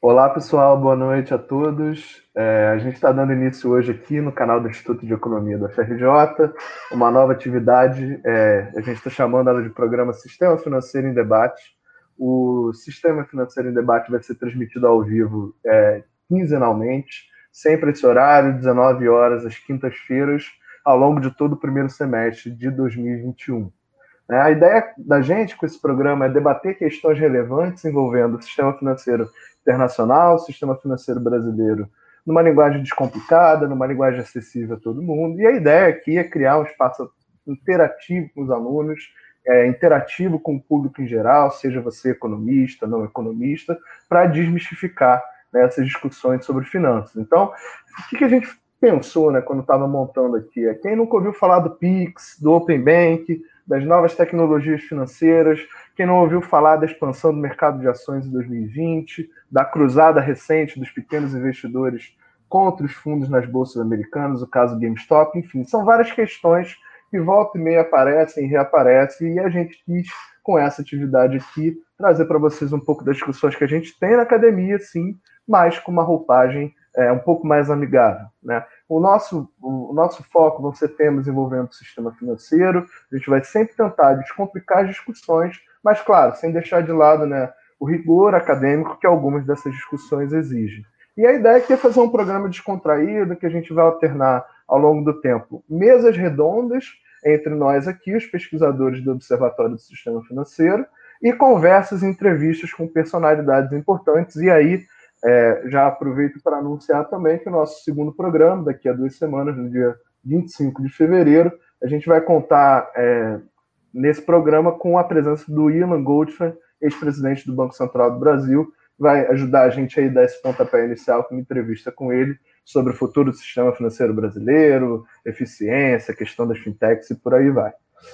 Olá, pessoal, boa noite a todos. A gente está dando início hoje aqui no canal do Instituto de Economia da FRJ, uma nova atividade, a gente está chamando ela de programa Sistema Financeiro em Debate. O Sistema Financeiro em Debate vai ser transmitido ao vivo quinzenalmente, sempre esse horário, 19 horas, às quintas-feiras, ao longo de todo o primeiro semestre de 2021. A ideia da gente com esse programa é debater questões relevantes envolvendo o sistema financeiro internacional, o sistema financeiro brasileiro, numa linguagem descomplicada, numa linguagem acessível a todo mundo. E a ideia aqui é criar um espaço interativo com os alunos, interativo com o público em geral, seja você economista, não economista, para desmistificar, né, essas discussões sobre finanças. Então, o que a gente pensou, né, quando estava montando aqui? Quem nunca ouviu falar do Pix, do Open Bank, das novas tecnologias financeiras, quem não ouviu falar da expansão do mercado de ações em 2020, da cruzada recente dos pequenos investidores contra os fundos nas bolsas americanas, o caso GameStop, enfim, são várias questões que volta e meia aparecem e reaparecem, e a gente quis, com essa atividade aqui, trazer para vocês um pouco das discussões que a gente tem na academia, sim, mas com uma roupagem um pouco mais amigável, né? O nosso foco vão ser temas envolvendo o sistema financeiro. A gente vai sempre tentar descomplicar as discussões, mas, claro, sem deixar de lado, né, o rigor acadêmico que algumas dessas discussões exigem. E a ideia aqui é fazer um programa descontraído, que a gente vai alternar ao longo do tempo mesas redondas entre nós aqui, os pesquisadores do Observatório do Sistema Financeiro, e conversas e entrevistas com personalidades importantes. E aí, já aproveito para anunciar também que o nosso segundo programa, daqui a 2 semanas, no dia 25 de fevereiro, a gente vai contar nesse programa com a presença do Ilan Goldfein, ex-presidente do Banco Central do Brasil, vai ajudar a gente a dar esse pontapé inicial com uma entrevista com ele sobre o futuro do sistema financeiro brasileiro, eficiência, questão das fintechs e por aí vai.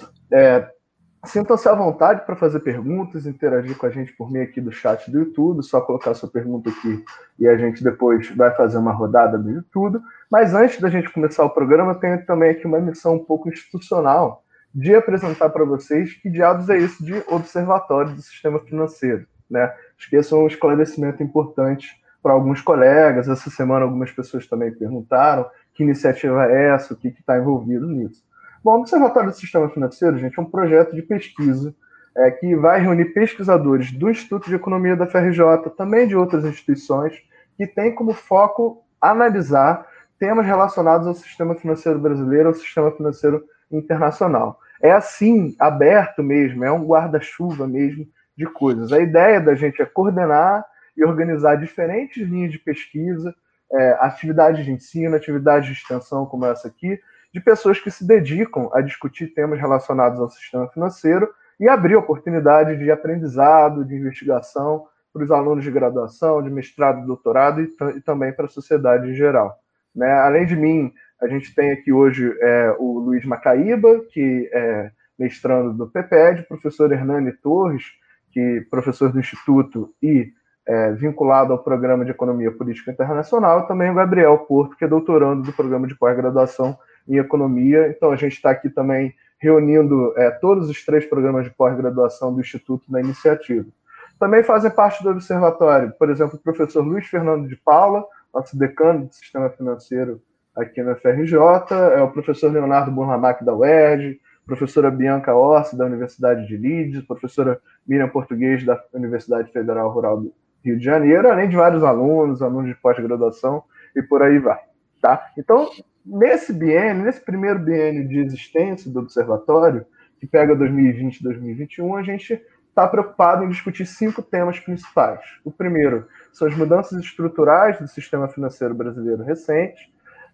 Sintam-se à vontade para fazer perguntas, interagir com a gente por meio aqui do chat do YouTube, só colocar sua pergunta aqui e a gente depois vai fazer uma rodada do YouTube. Mas antes da gente começar o programa, eu tenho também aqui uma missão um pouco institucional de apresentar para vocês que diabos é isso de Observatório do Sistema Financeiro, né? Acho que esse é um esclarecimento importante para alguns colegas. Essa semana algumas pessoas também perguntaram que iniciativa é essa, o que está envolvido nisso. Bom, o Observatório do Sistema Financeiro, gente, é um projeto de pesquisa que vai reunir pesquisadores do Instituto de Economia da FRJ, também de outras instituições, que tem como foco analisar temas relacionados ao sistema financeiro brasileiro, ao sistema financeiro internacional. É assim, aberto mesmo, é um guarda-chuva mesmo de coisas. A ideia da gente é coordenar e organizar diferentes linhas de pesquisa, atividades de ensino, atividades de extensão como essa aqui, de pessoas que se dedicam a discutir temas relacionados ao sistema financeiro e abrir oportunidade de aprendizado, de investigação para os alunos de graduação, de mestrado e doutorado e também para a sociedade em geral. Né? Além de mim, a gente tem aqui hoje o Luiz Macaíba, que é mestrando do PEPED, professor Hernani Torres, que é professor do Instituto e vinculado ao Programa de Economia Política Internacional, e também o Gabriel Porto, que é doutorando do Programa de Pós-Graduação em Economia. Então, a gente está aqui também reunindo todos os 3 programas de pós-graduação do Instituto na iniciativa. Também fazem parte do observatório, por exemplo, o professor Luiz Fernando de Paula, nosso decano do Sistema Financeiro aqui na FRJ, o professor Leonardo Burlamac da UERJ, professora Bianca Orsi, da Universidade de Leeds, professora Miriam Português, da Universidade Federal Rural do Rio de Janeiro, além de vários alunos de pós-graduação e por aí vai. Tá? Então, nesse primeiro biênio de existência do observatório, que pega 2020 e 2021, a gente está preocupado em discutir 5 temas principais. O primeiro são as mudanças estruturais do sistema financeiro brasileiro recente.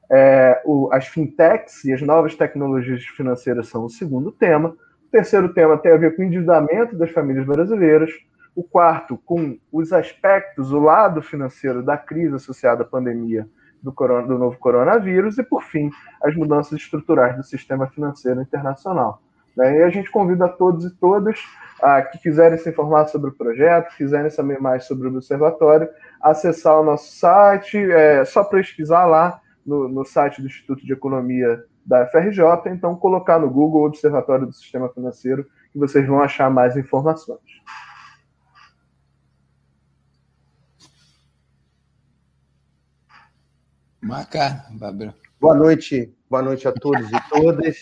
As fintechs e as novas tecnologias financeiras são o segundo tema. O terceiro tema tem a ver com o endividamento das famílias brasileiras. O quarto, com os aspectos, o lado financeiro da crise associada à pandemia do novo coronavírus. E, por fim, as mudanças estruturais do sistema financeiro internacional. E a gente convida a todos e todas que quiserem se informar sobre o projeto, quiserem saber mais sobre o observatório, acessar o nosso site, só pesquisar lá no site do Instituto de Economia da FRJ, então colocar no Google Observatório do Sistema Financeiro que vocês vão achar mais informações. Maca, Bárbara. Boa noite a todos e todas.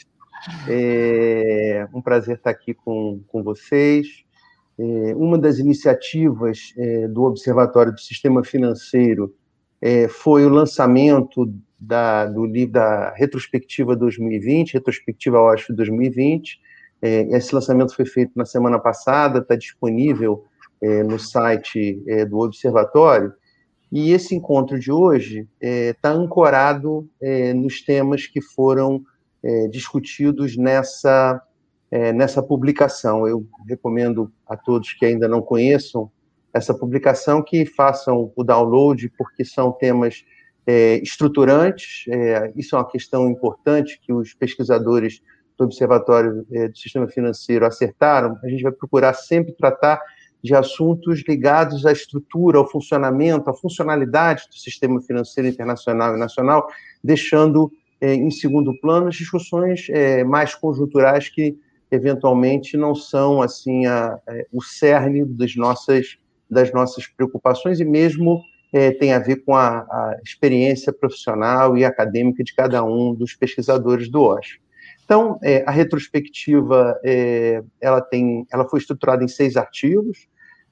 É um prazer estar aqui com vocês. Uma das iniciativas do Observatório do Sistema Financeiro foi o lançamento do livro da Retrospectiva 2020, Retrospectiva OASF 2020. Esse lançamento foi feito na semana passada, está disponível no site do Observatório. E esse encontro de hoje está ancorado nos temas que foram discutidos nessa publicação. Eu recomendo a todos que ainda não conheçam essa publicação que façam o download, porque são temas estruturantes. Isso é uma questão importante que os pesquisadores do Observatório do Sistema Financeiro acertaram. A gente vai procurar sempre tratar de assuntos ligados à estrutura, ao funcionamento, à funcionalidade do sistema financeiro internacional e nacional, deixando em segundo plano as discussões mais conjunturais que, eventualmente, não são assim o cerne das nossas preocupações e mesmo tem a ver com a experiência profissional e acadêmica de cada um dos pesquisadores do OASF. Então, a retrospectiva ela foi estruturada em 6 artigos.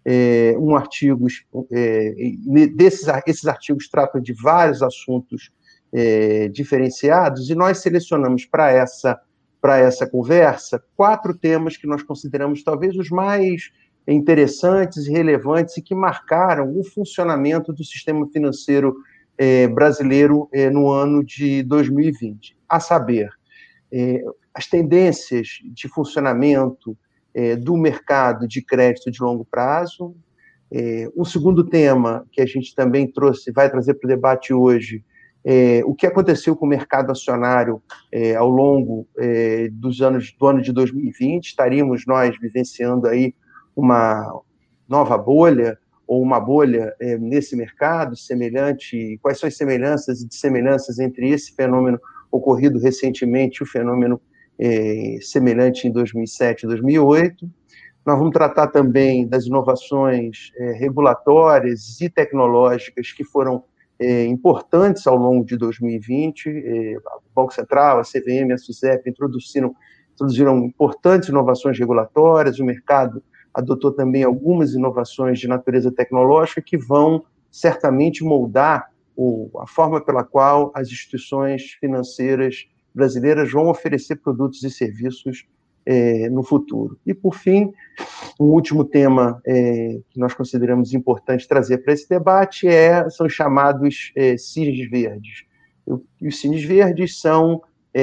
Esses artigos tratam de vários assuntos diferenciados, e nós selecionamos para essa conversa 4 temas que nós consideramos talvez os mais interessantes e relevantes e que marcaram o funcionamento do sistema financeiro brasileiro no ano de 2020, a saber, as tendências de funcionamento do mercado de crédito de longo prazo. Um segundo tema que a gente também vai trazer para o debate hoje, o que aconteceu com o mercado acionário ao longo do ano de 2020. Estaríamos nós vivenciando aí uma nova bolha, ou uma bolha nesse mercado semelhante, quais são as semelhanças e dissemelhanças entre esse fenômeno ocorrido recentemente e o fenômeno semelhante em 2007 e 2008. Nós vamos tratar também das inovações regulatórias e tecnológicas que foram importantes ao longo de 2020. O Banco Central, a CVM, a SUSEP introduziram importantes inovações regulatórias, o mercado adotou também algumas inovações de natureza tecnológica que vão certamente moldar a forma pela qual as instituições financeiras brasileiras vão oferecer produtos e serviços no futuro. E, por fim, um último tema que nós consideramos importante trazer para esse debate são os chamados cisnes verdes. E os cisnes verdes são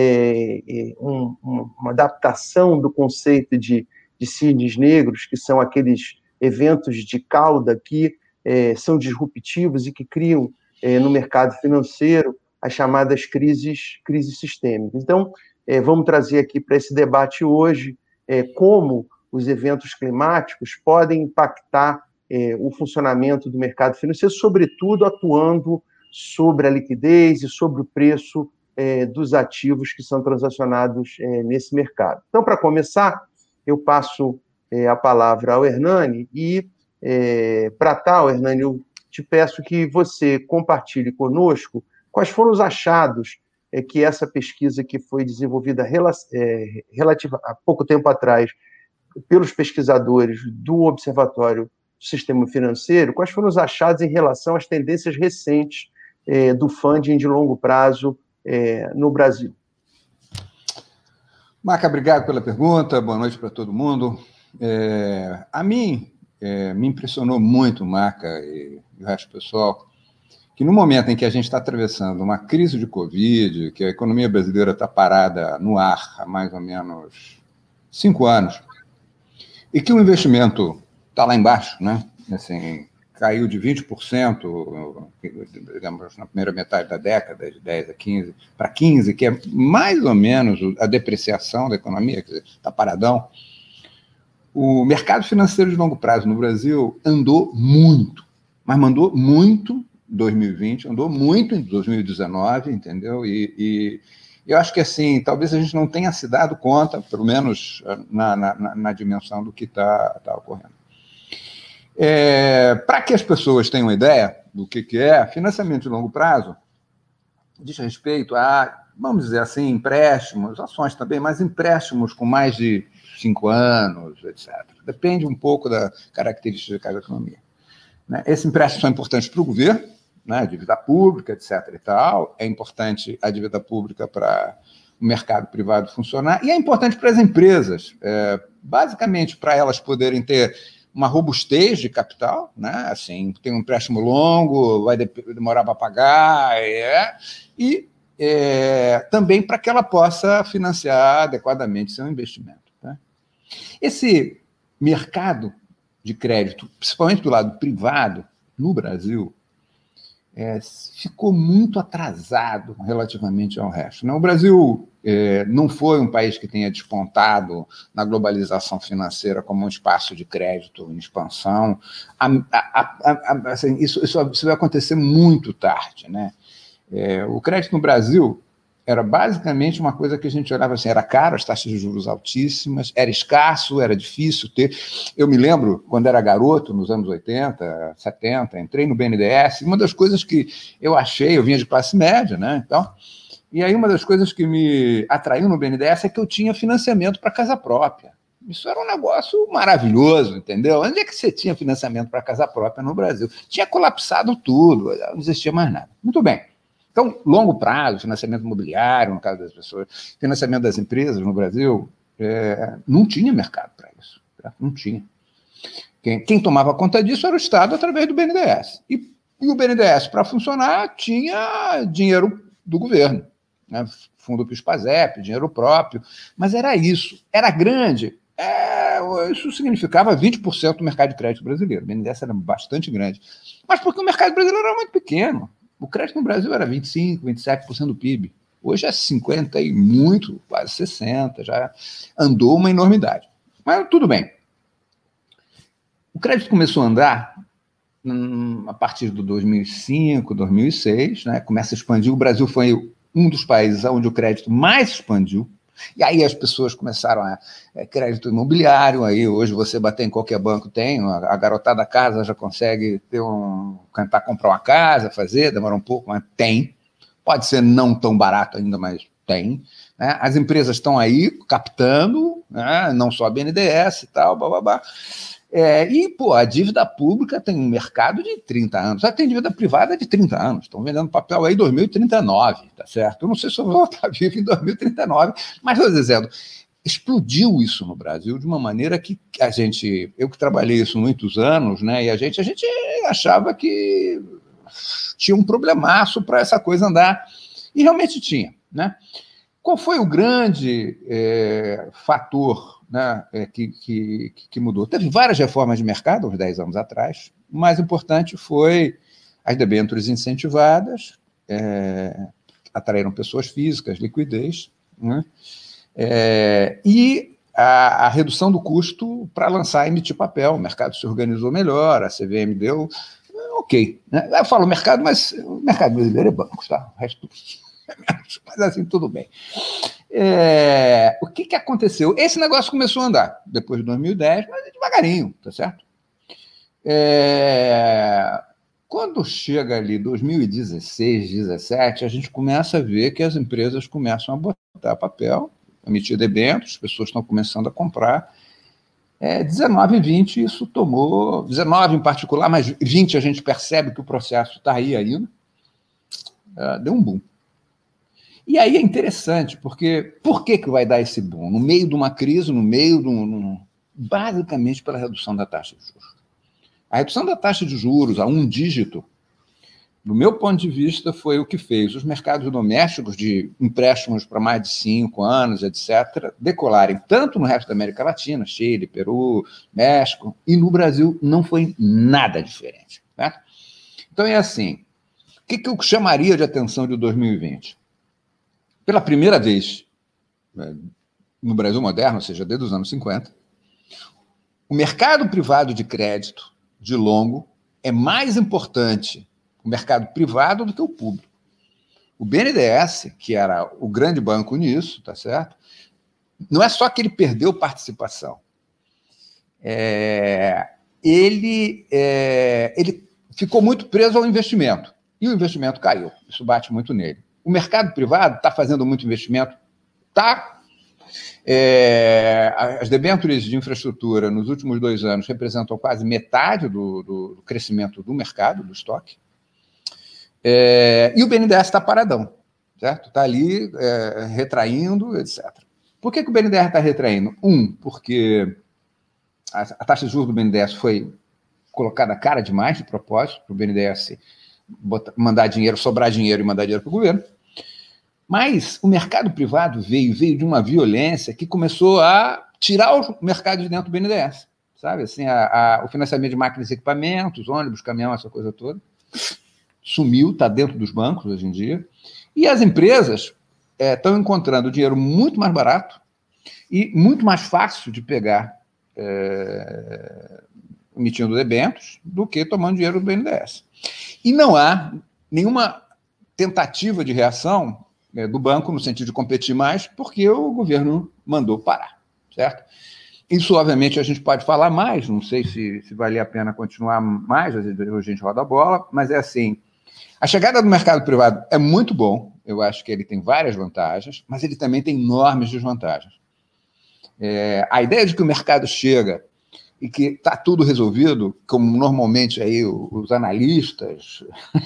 uma adaptação do conceito de cisnes negros, que são aqueles eventos de cauda que são disruptivos e que criam no mercado financeiro as chamadas crises sistêmicas. Então, vamos trazer aqui para esse debate hoje como os eventos climáticos podem impactar o funcionamento do mercado financeiro, sobretudo atuando sobre a liquidez e sobre o preço dos ativos que são transacionados nesse mercado. Então, para começar, eu passo a palavra ao Hernani e, para tal, Hernani, eu te peço que você compartilhe conosco quais foram os achados que essa pesquisa que foi desenvolvida há pouco tempo atrás pelos pesquisadores do Observatório do Sistema Financeiro, quais foram os achados em relação às tendências recentes do funding de longo prazo no Brasil. Maca, obrigado pela pergunta, boa noite para todo mundo. A mim, me impressionou muito, Maca e o resto do pessoal, que no momento em que a gente está atravessando uma crise de Covid, que a economia brasileira está parada no ar há mais ou menos 5 anos, e que o investimento está lá embaixo, né? Assim, caiu de 20%, digamos, na primeira metade da década, de 10 a 15, para 15, que é mais ou menos a depreciação da economia, quer dizer, está paradão. O mercado financeiro de longo prazo no Brasil andou muito, mas mandou muito em 2020, andou muito em 2019, entendeu? E eu acho que, assim, talvez a gente não tenha se dado conta, pelo menos na dimensão do que está ocorrendo. Para que as pessoas tenham uma ideia do que é financiamento de longo prazo, diz respeito a, vamos dizer assim, empréstimos, ações também, mas empréstimos com mais de 5 anos, etc. Depende um pouco da característica de cada economia. Né? Esses empréstimos são importantes para o governo, né? A dívida pública, etc. e tal. É importante a dívida pública para o mercado privado funcionar e é importante para as empresas, basicamente para elas poderem ter uma robustez de capital, né? Assim, tem um empréstimo longo, vai demorar para pagar, e também para que ela possa financiar adequadamente seu investimento. Né? Esse mercado de crédito, principalmente do lado privado, no Brasil, ficou muito atrasado relativamente ao resto. Né? O Brasil não foi um país que tenha despontado na globalização financeira como um espaço de crédito em expansão. Assim, isso vai acontecer muito tarde. Né? O crédito no Brasil era basicamente uma coisa que a gente olhava assim, era caro, as taxas de juros altíssimas, era escasso, era difícil ter. Eu me lembro, quando era garoto, nos anos 80, 70, entrei no BNDES, uma das coisas que eu achei, eu vinha de classe média, né? Então, e aí uma das coisas que me atraiu no BNDES é que eu tinha financiamento para casa própria. Isso era um negócio maravilhoso, entendeu? Onde é que você tinha financiamento para casa própria no Brasil? Tinha colapsado tudo, não existia mais nada. Muito bem. Então, longo prazo, financiamento imobiliário, no caso das pessoas, financiamento das empresas no Brasil, não tinha mercado para isso. Tá? Não tinha. Quem tomava conta disso era o Estado através do BNDES. E o BNDES, para funcionar, tinha dinheiro do governo, né? Fundo PIS/PASEP, dinheiro próprio, mas era isso. Era grande. Isso significava 20% do mercado de crédito brasileiro. O BNDES era bastante grande. Mas porque o mercado brasileiro era muito pequeno. O crédito no Brasil era 25%, 27% do PIB. Hoje é 50% e muito, quase 60%, já andou uma enormidade. Mas tudo bem. O crédito começou a andar a partir de 2005, 2006, né? Começa a expandir. O Brasil foi um dos países onde o crédito mais expandiu. E aí as pessoas começaram a crédito imobiliário, aí hoje você bater em qualquer banco tem, a garotada da casa já consegue tentar comprar uma casa, fazer, demora um pouco, mas tem. Pode ser não tão barato ainda, mas tem. Né? As empresas estão aí captando, né? Não só a BNDES e tal, bababá. A dívida pública tem um mercado de 30 anos. Já tem dívida privada de 30 anos. Estão vendendo papel aí em 2039, tá certo? Eu não sei se eu vou estar vivo em 2039, mas, estou dizendo, explodiu isso no Brasil de uma maneira que eu que trabalhei isso muitos anos, né? E a gente achava que tinha um problemaço para essa coisa andar. E realmente tinha, né? Qual foi o grande fator, né, que mudou? Teve várias reformas de mercado, uns 10 anos atrás. O mais importante foi as debêntures incentivadas, atraíram pessoas físicas, liquidez, né, e a redução do custo para lançar e emitir papel. O mercado se organizou melhor, a CVM deu ok. Né? Eu falo mercado, mas o mercado brasileiro é bancos, tá? O resto mas assim, tudo bem. O que aconteceu? Esse negócio começou a andar depois de 2010, mas devagarinho, tá certo? Quando chega ali 2016, 2017, a gente começa a ver que as empresas começam a botar papel, emitir debêntures, as pessoas estão começando a comprar. 19 e 20 isso tomou, 19 em particular, mas 20 a gente percebe que o processo está aí ainda, deu um boom. E aí é interessante, porque por que vai dar esse boom? No meio de uma crise, basicamente pela redução da taxa de juros. A redução da taxa de juros a um dígito, do meu ponto de vista, foi o que fez os mercados domésticos de empréstimos para mais de 5 anos, etc., decolarem tanto no resto da América Latina, Chile, Peru, México, e no Brasil não foi nada diferente. Né? Então é assim, o que eu chamaria de atenção de 2020? Pela primeira vez no Brasil moderno, ou seja, desde os anos 50, o mercado privado de crédito de longo é mais importante o mercado privado do que o público. O BNDES, que era o grande banco nisso, tá certo? Não é só que ele perdeu participação. Ele ficou muito preso ao investimento. E o investimento caiu. Isso bate muito nele. O mercado privado está fazendo muito investimento? Está. As debêntures de infraestrutura nos últimos 2 anos representam quase metade do crescimento do mercado, do estoque. E o BNDES está paradão, certo? Está ali retraindo, etc. Por que o BNDES está retraindo? Porque a taxa de juros do BNDES foi colocada cara demais de propósito, para o BNDES mandar dinheiro, sobrar dinheiro e mandar dinheiro para o governo. Mas o mercado privado veio de uma violência que começou a tirar o mercado de dentro do BNDES, sabe? Assim, o financiamento de máquinas e equipamentos, ônibus, caminhão, essa coisa toda, sumiu, está dentro dos bancos hoje em dia. E as empresas estão encontrando dinheiro muito mais barato e muito mais fácil de pegar emitindo debêntures do que tomando dinheiro do BNDES. E não há nenhuma tentativa de reação do banco no sentido de competir mais, porque o governo mandou parar, certo? Isso, obviamente, a gente pode falar mais, não sei se valia a pena continuar mais, às vezes a gente roda a bola, mas é assim, a chegada do mercado privado é muito bom, eu acho que ele tem várias vantagens, mas ele também tem enormes desvantagens. A ideia de que o mercado chega e que está tudo resolvido, como normalmente aí os analistas...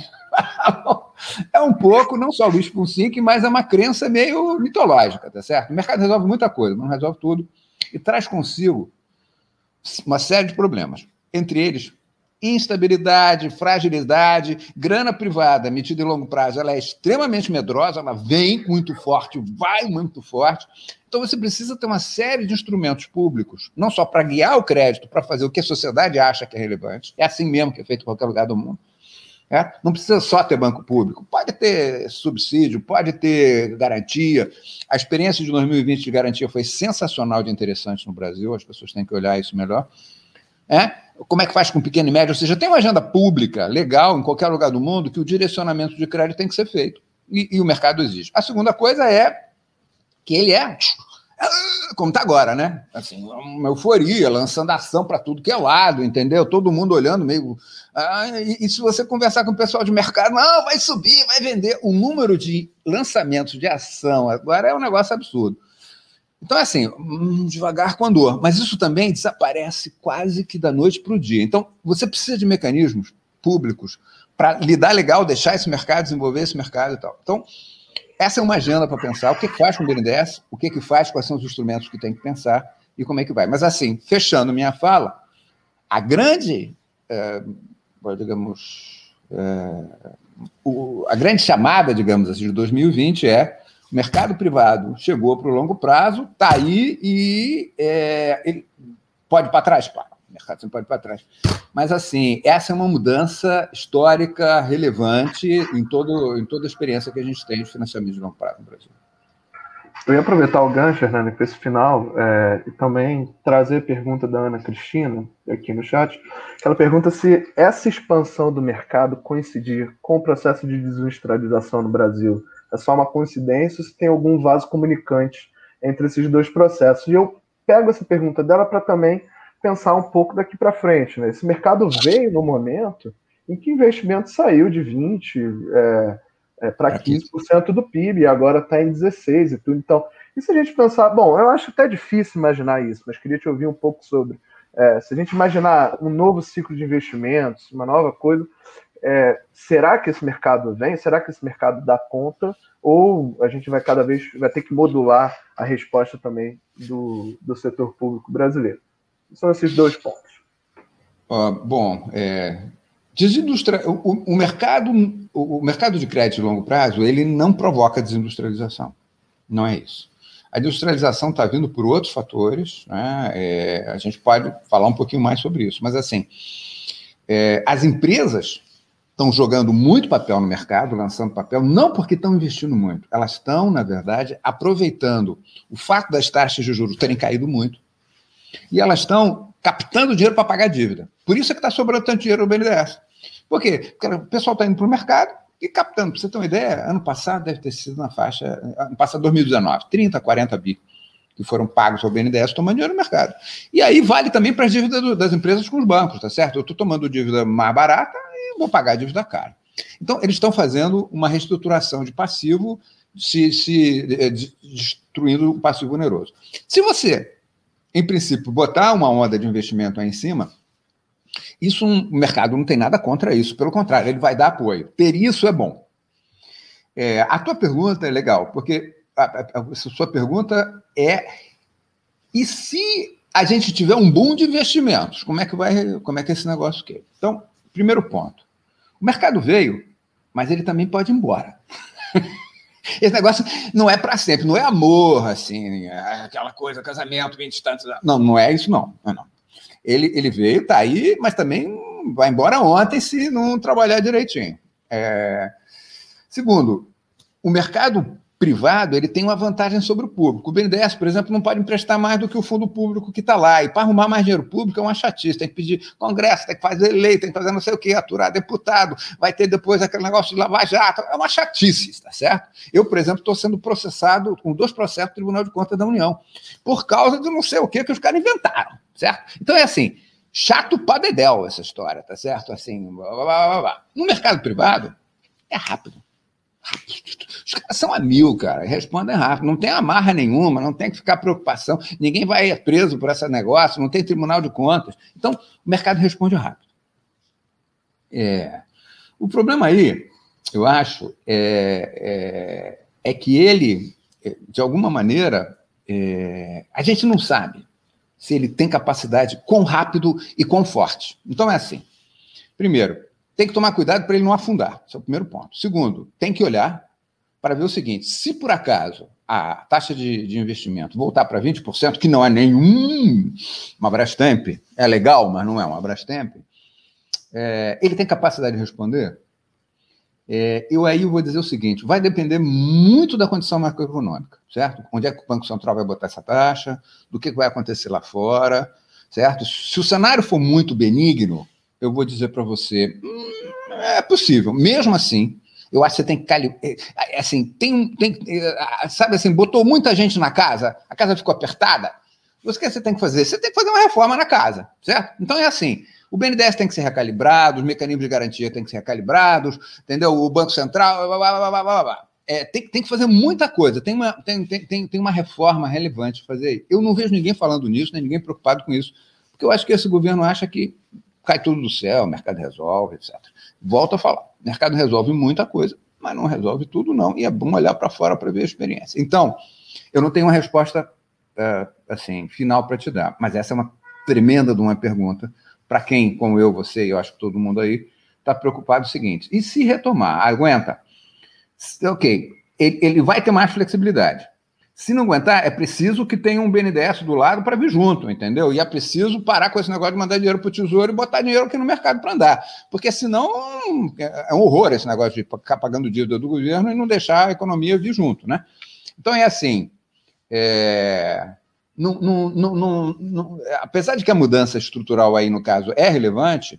É um pouco, não só Luiz Fonseca, mas é uma crença meio mitológica, tá certo? O mercado resolve muita coisa, mas não resolve tudo, e traz consigo uma série de problemas. Entre eles, instabilidade, fragilidade, grana privada emitida em longo prazo, ela é extremamente medrosa, ela vem muito forte, vai muito forte. Então você precisa ter uma série de instrumentos públicos, não só para guiar o crédito, para fazer o que a sociedade acha que é relevante, é assim mesmo que é feito em qualquer lugar do mundo. Não precisa só ter banco público, pode ter subsídio, pode ter garantia. A experiência de 2020 de garantia foi sensacional de interessante no Brasil, as pessoas têm que olhar isso melhor. Como é que faz com pequeno e médio? Ou seja, tem uma agenda pública legal em qualquer lugar do mundo que o direcionamento de crédito tem que ser feito, e o mercado exige. A segunda coisa é que ele como está agora, né? Assim, uma euforia, lançando ação para tudo que é lado, entendeu? Todo mundo olhando meio... e se você conversar com o pessoal de mercado, não, vai subir, vai vender. O número de lançamentos de ação agora é um negócio absurdo. Então, é assim, devagar com a dor. Mas isso também desaparece quase que da noite para o dia. Então, você precisa de mecanismos públicos para lidar legal, deixar esse mercado, desenvolver esse mercado e tal. Então, essa é uma agenda para pensar o que faz com o BNDES, o que faz, quais são os instrumentos que tem que pensar e como é que vai. Mas, assim, fechando minha fala, a grande, a grande chamada, digamos assim, de 2020 o mercado privado chegou para o longo prazo, está aí e ele pode ir para trás, claro. O mercado sempre pode ir para trás. Mas, assim, essa é uma mudança histórica relevante em toda a experiência que a gente tem de financiamento de longo prazo no Brasil. Eu ia aproveitar o gancho, Hernani, para esse final, e também trazer a pergunta da Ana Cristina, aqui no chat. Ela pergunta se essa expansão do mercado coincidir com o processo de desindustrialização no Brasil é só uma coincidência ou se tem algum vaso comunicante entre esses dois processos. E eu pego essa pergunta dela para também pensar um pouco daqui para frente, né? Esse mercado veio no momento em que o investimento saiu de 20% para 15% do PIB, e agora está em 16% e tudo. Então, e se a gente pensar... Bom, eu acho até difícil imaginar isso, mas queria te ouvir um pouco sobre... se a gente imaginar um novo ciclo de investimentos, uma nova coisa, será que esse mercado vem? Será que esse mercado dá conta? Ou a gente vai cada vez ter que modular a resposta também do setor público brasileiro? São esses dois pontos. O mercado de crédito de longo prazo, ele não provoca desindustrialização. Não é isso. A industrialização está vindo por outros fatores, né? A gente pode falar um pouquinho mais sobre isso, mas assim, as empresas estão jogando muito papel no mercado, lançando papel, não porque estão investindo muito, elas estão, na verdade, aproveitando o fato das taxas de juros terem caído muito, e elas estão captando dinheiro para pagar dívida. Por isso é que está sobrando tanto dinheiro no BNDES. Por quê? Porque o pessoal está indo para o mercado e captando. Para você ter uma ideia, ano passado deve ter sido na faixa... Ano passado, 2019, 30, 40 bi que foram pagos ao BNDES tomando dinheiro no mercado. E aí vale também para as dívidas das empresas com os bancos, tá certo? Eu estou tomando dívida mais barata e vou pagar a dívida cara. Então, eles estão fazendo uma reestruturação de passivo, destruindo o passivo oneroso. Se você, em princípio, botar uma onda de investimento aí em cima, isso, o mercado não tem nada contra isso, pelo contrário, ele vai dar apoio. Ter isso é bom. A tua pergunta é legal, porque a sua pergunta é: e se a gente tiver um boom de investimentos, como é que esse negócio quer? Então, primeiro ponto, o mercado veio, mas ele também pode ir embora. Esse negócio não é para sempre, não é amor, assim, aquela coisa, casamento, 20 e tantos anos. Não é isso, não. Ele veio, está aí, mas também vai embora ontem se não trabalhar direitinho. Segundo, o mercado privado ele tem uma vantagem sobre o público. O BNDES, por exemplo, não pode emprestar mais do que o fundo público que está lá. E para arrumar mais dinheiro público é uma chatice. Tem que pedir congresso, tem que fazer lei, tem que fazer não sei o quê, aturar deputado, vai ter depois aquele negócio de lavar jato. É uma chatice, está certo? Eu, por exemplo, estou sendo processado com 2 processos do Tribunal de Contas da União por causa de não sei o quê que os caras inventaram, certo? Então é assim, chato pra dedéu essa história, tá certo? Assim, blá, blá, blá, blá. No mercado privado, é rápido. Os caras são a mil, cara, respondem rápido, não tem amarra nenhuma, não tem que ficar preocupação, ninguém vai preso por esse negócio, não tem tribunal de contas. Então, o mercado responde rápido. O problema aí, eu acho, é que ele, de alguma maneira, a gente não sabe se ele tem capacidade quão rápido e quão forte. Então, é assim, primeiro, tem que tomar cuidado para ele não afundar. Esse é o primeiro ponto. Segundo, tem que olhar para ver o seguinte: se por acaso a taxa de investimento voltar para 20%, que não é uma Brastemp, é legal, mas não é uma Brastemp, ele tem capacidade de responder? Aí eu vou dizer o seguinte: vai depender muito da condição macroeconômica, certo? Onde é que o Banco Central vai botar essa taxa, do que vai acontecer lá fora, certo? Se o cenário for muito benigno, eu vou dizer para você, é possível. Mesmo assim, eu acho que você tem que calibrar. Assim, sabe assim, botou muita gente na casa, a casa ficou apertada. O que você tem que fazer? Você tem que fazer uma reforma na casa, certo? Então é assim, o BNDES tem que ser recalibrado, os mecanismos de garantia têm que ser recalibrados, entendeu? O Banco Central, tem que fazer muita coisa. Tem uma reforma relevante a fazer aí. Eu não vejo ninguém falando nisso, nem ninguém preocupado com isso, porque eu acho que esse governo acha que cai tudo do céu, o mercado resolve, etc. Volto a falar, o mercado resolve muita coisa, mas não resolve tudo, não, e é bom olhar para fora para ver a experiência. Então, eu não tenho uma resposta assim, final para te dar, mas essa é uma tremenda de uma pergunta para quem, como eu, você, e eu acho que todo mundo aí, está preocupado o seguinte: e se retomar? Aguenta? Ok, ele vai ter mais flexibilidade. Se não aguentar, é preciso que tenha um BNDES do lado para vir junto, entendeu? E é preciso parar com esse negócio de mandar dinheiro para o Tesouro e botar dinheiro aqui no mercado para andar. Porque senão é um horror esse negócio de ficar pagando dívida do governo e não deixar a economia vir junto, né? Então é assim, apesar de que a mudança estrutural aí, no caso, é relevante,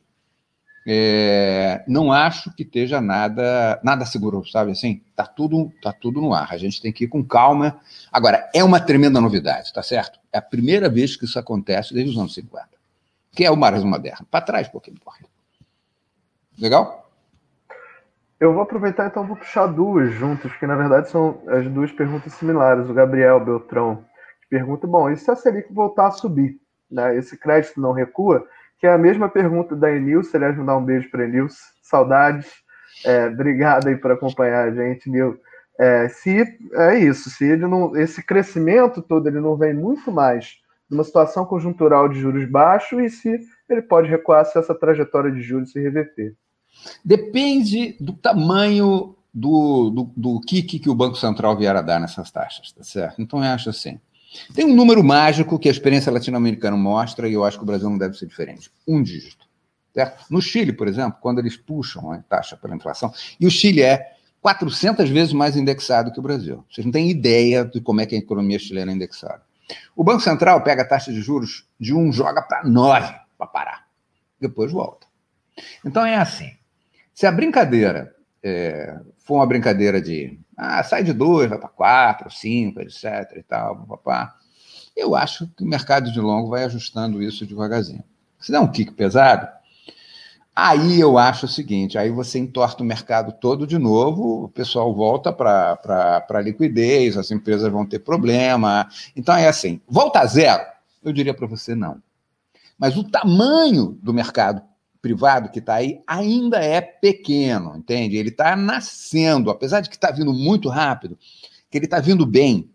não acho que esteja nada seguro, sabe assim? Tá tudo no ar, a gente tem que ir com calma. Agora, é uma tremenda novidade, tá certo? É a primeira vez que isso acontece desde os anos 50, que é o marasmo moderno. Para trás, pouquinho importa. Legal? Eu vou aproveitar, então, vou puxar duas juntas, que na verdade são as duas perguntas similares. O Gabriel Beltrão pergunta, bom, e se a Selic voltar a subir? Né? Esse crédito não recua? Que é a mesma pergunta da Enilce. Aliás, mandar um beijo para a Enilce. Saudades. Obrigado aí por acompanhar a gente, Nil. Se esse crescimento todo ele não vem muito mais de uma situação conjuntural de juros baixos, e se ele pode recuar se essa trajetória de juros se reverter. Depende do tamanho do kick que o Banco Central vier a dar nessas taxas, tá certo? Então, eu acho assim, tem um número mágico que a experiência latino-americana mostra, e eu acho que o Brasil não deve ser diferente. 1 dígito. Certo? No Chile, por exemplo, quando eles puxam a taxa pela inflação, e o Chile é 400 vezes mais indexado que o Brasil. Vocês não têm ideia de como é que a economia chilena é indexada. O Banco Central pega a taxa de juros de 1, joga para 9 para parar. Depois volta. Então é assim. Se a brincadeira for uma brincadeira de sai de 2, vai para 4, 5, etc. e tal, papá, eu acho que o mercado de longo vai ajustando isso devagarzinho. Se der um kick pesado, Aí eu acho o seguinte, aí você entorta o mercado todo de novo, o pessoal volta para a liquidez, as empresas vão ter problema. Então é assim, volta a zero? Eu diria para você não. Mas o tamanho do mercado privado que está aí ainda é pequeno, entende? Ele está nascendo, apesar de que está vindo muito rápido, que ele está vindo bem.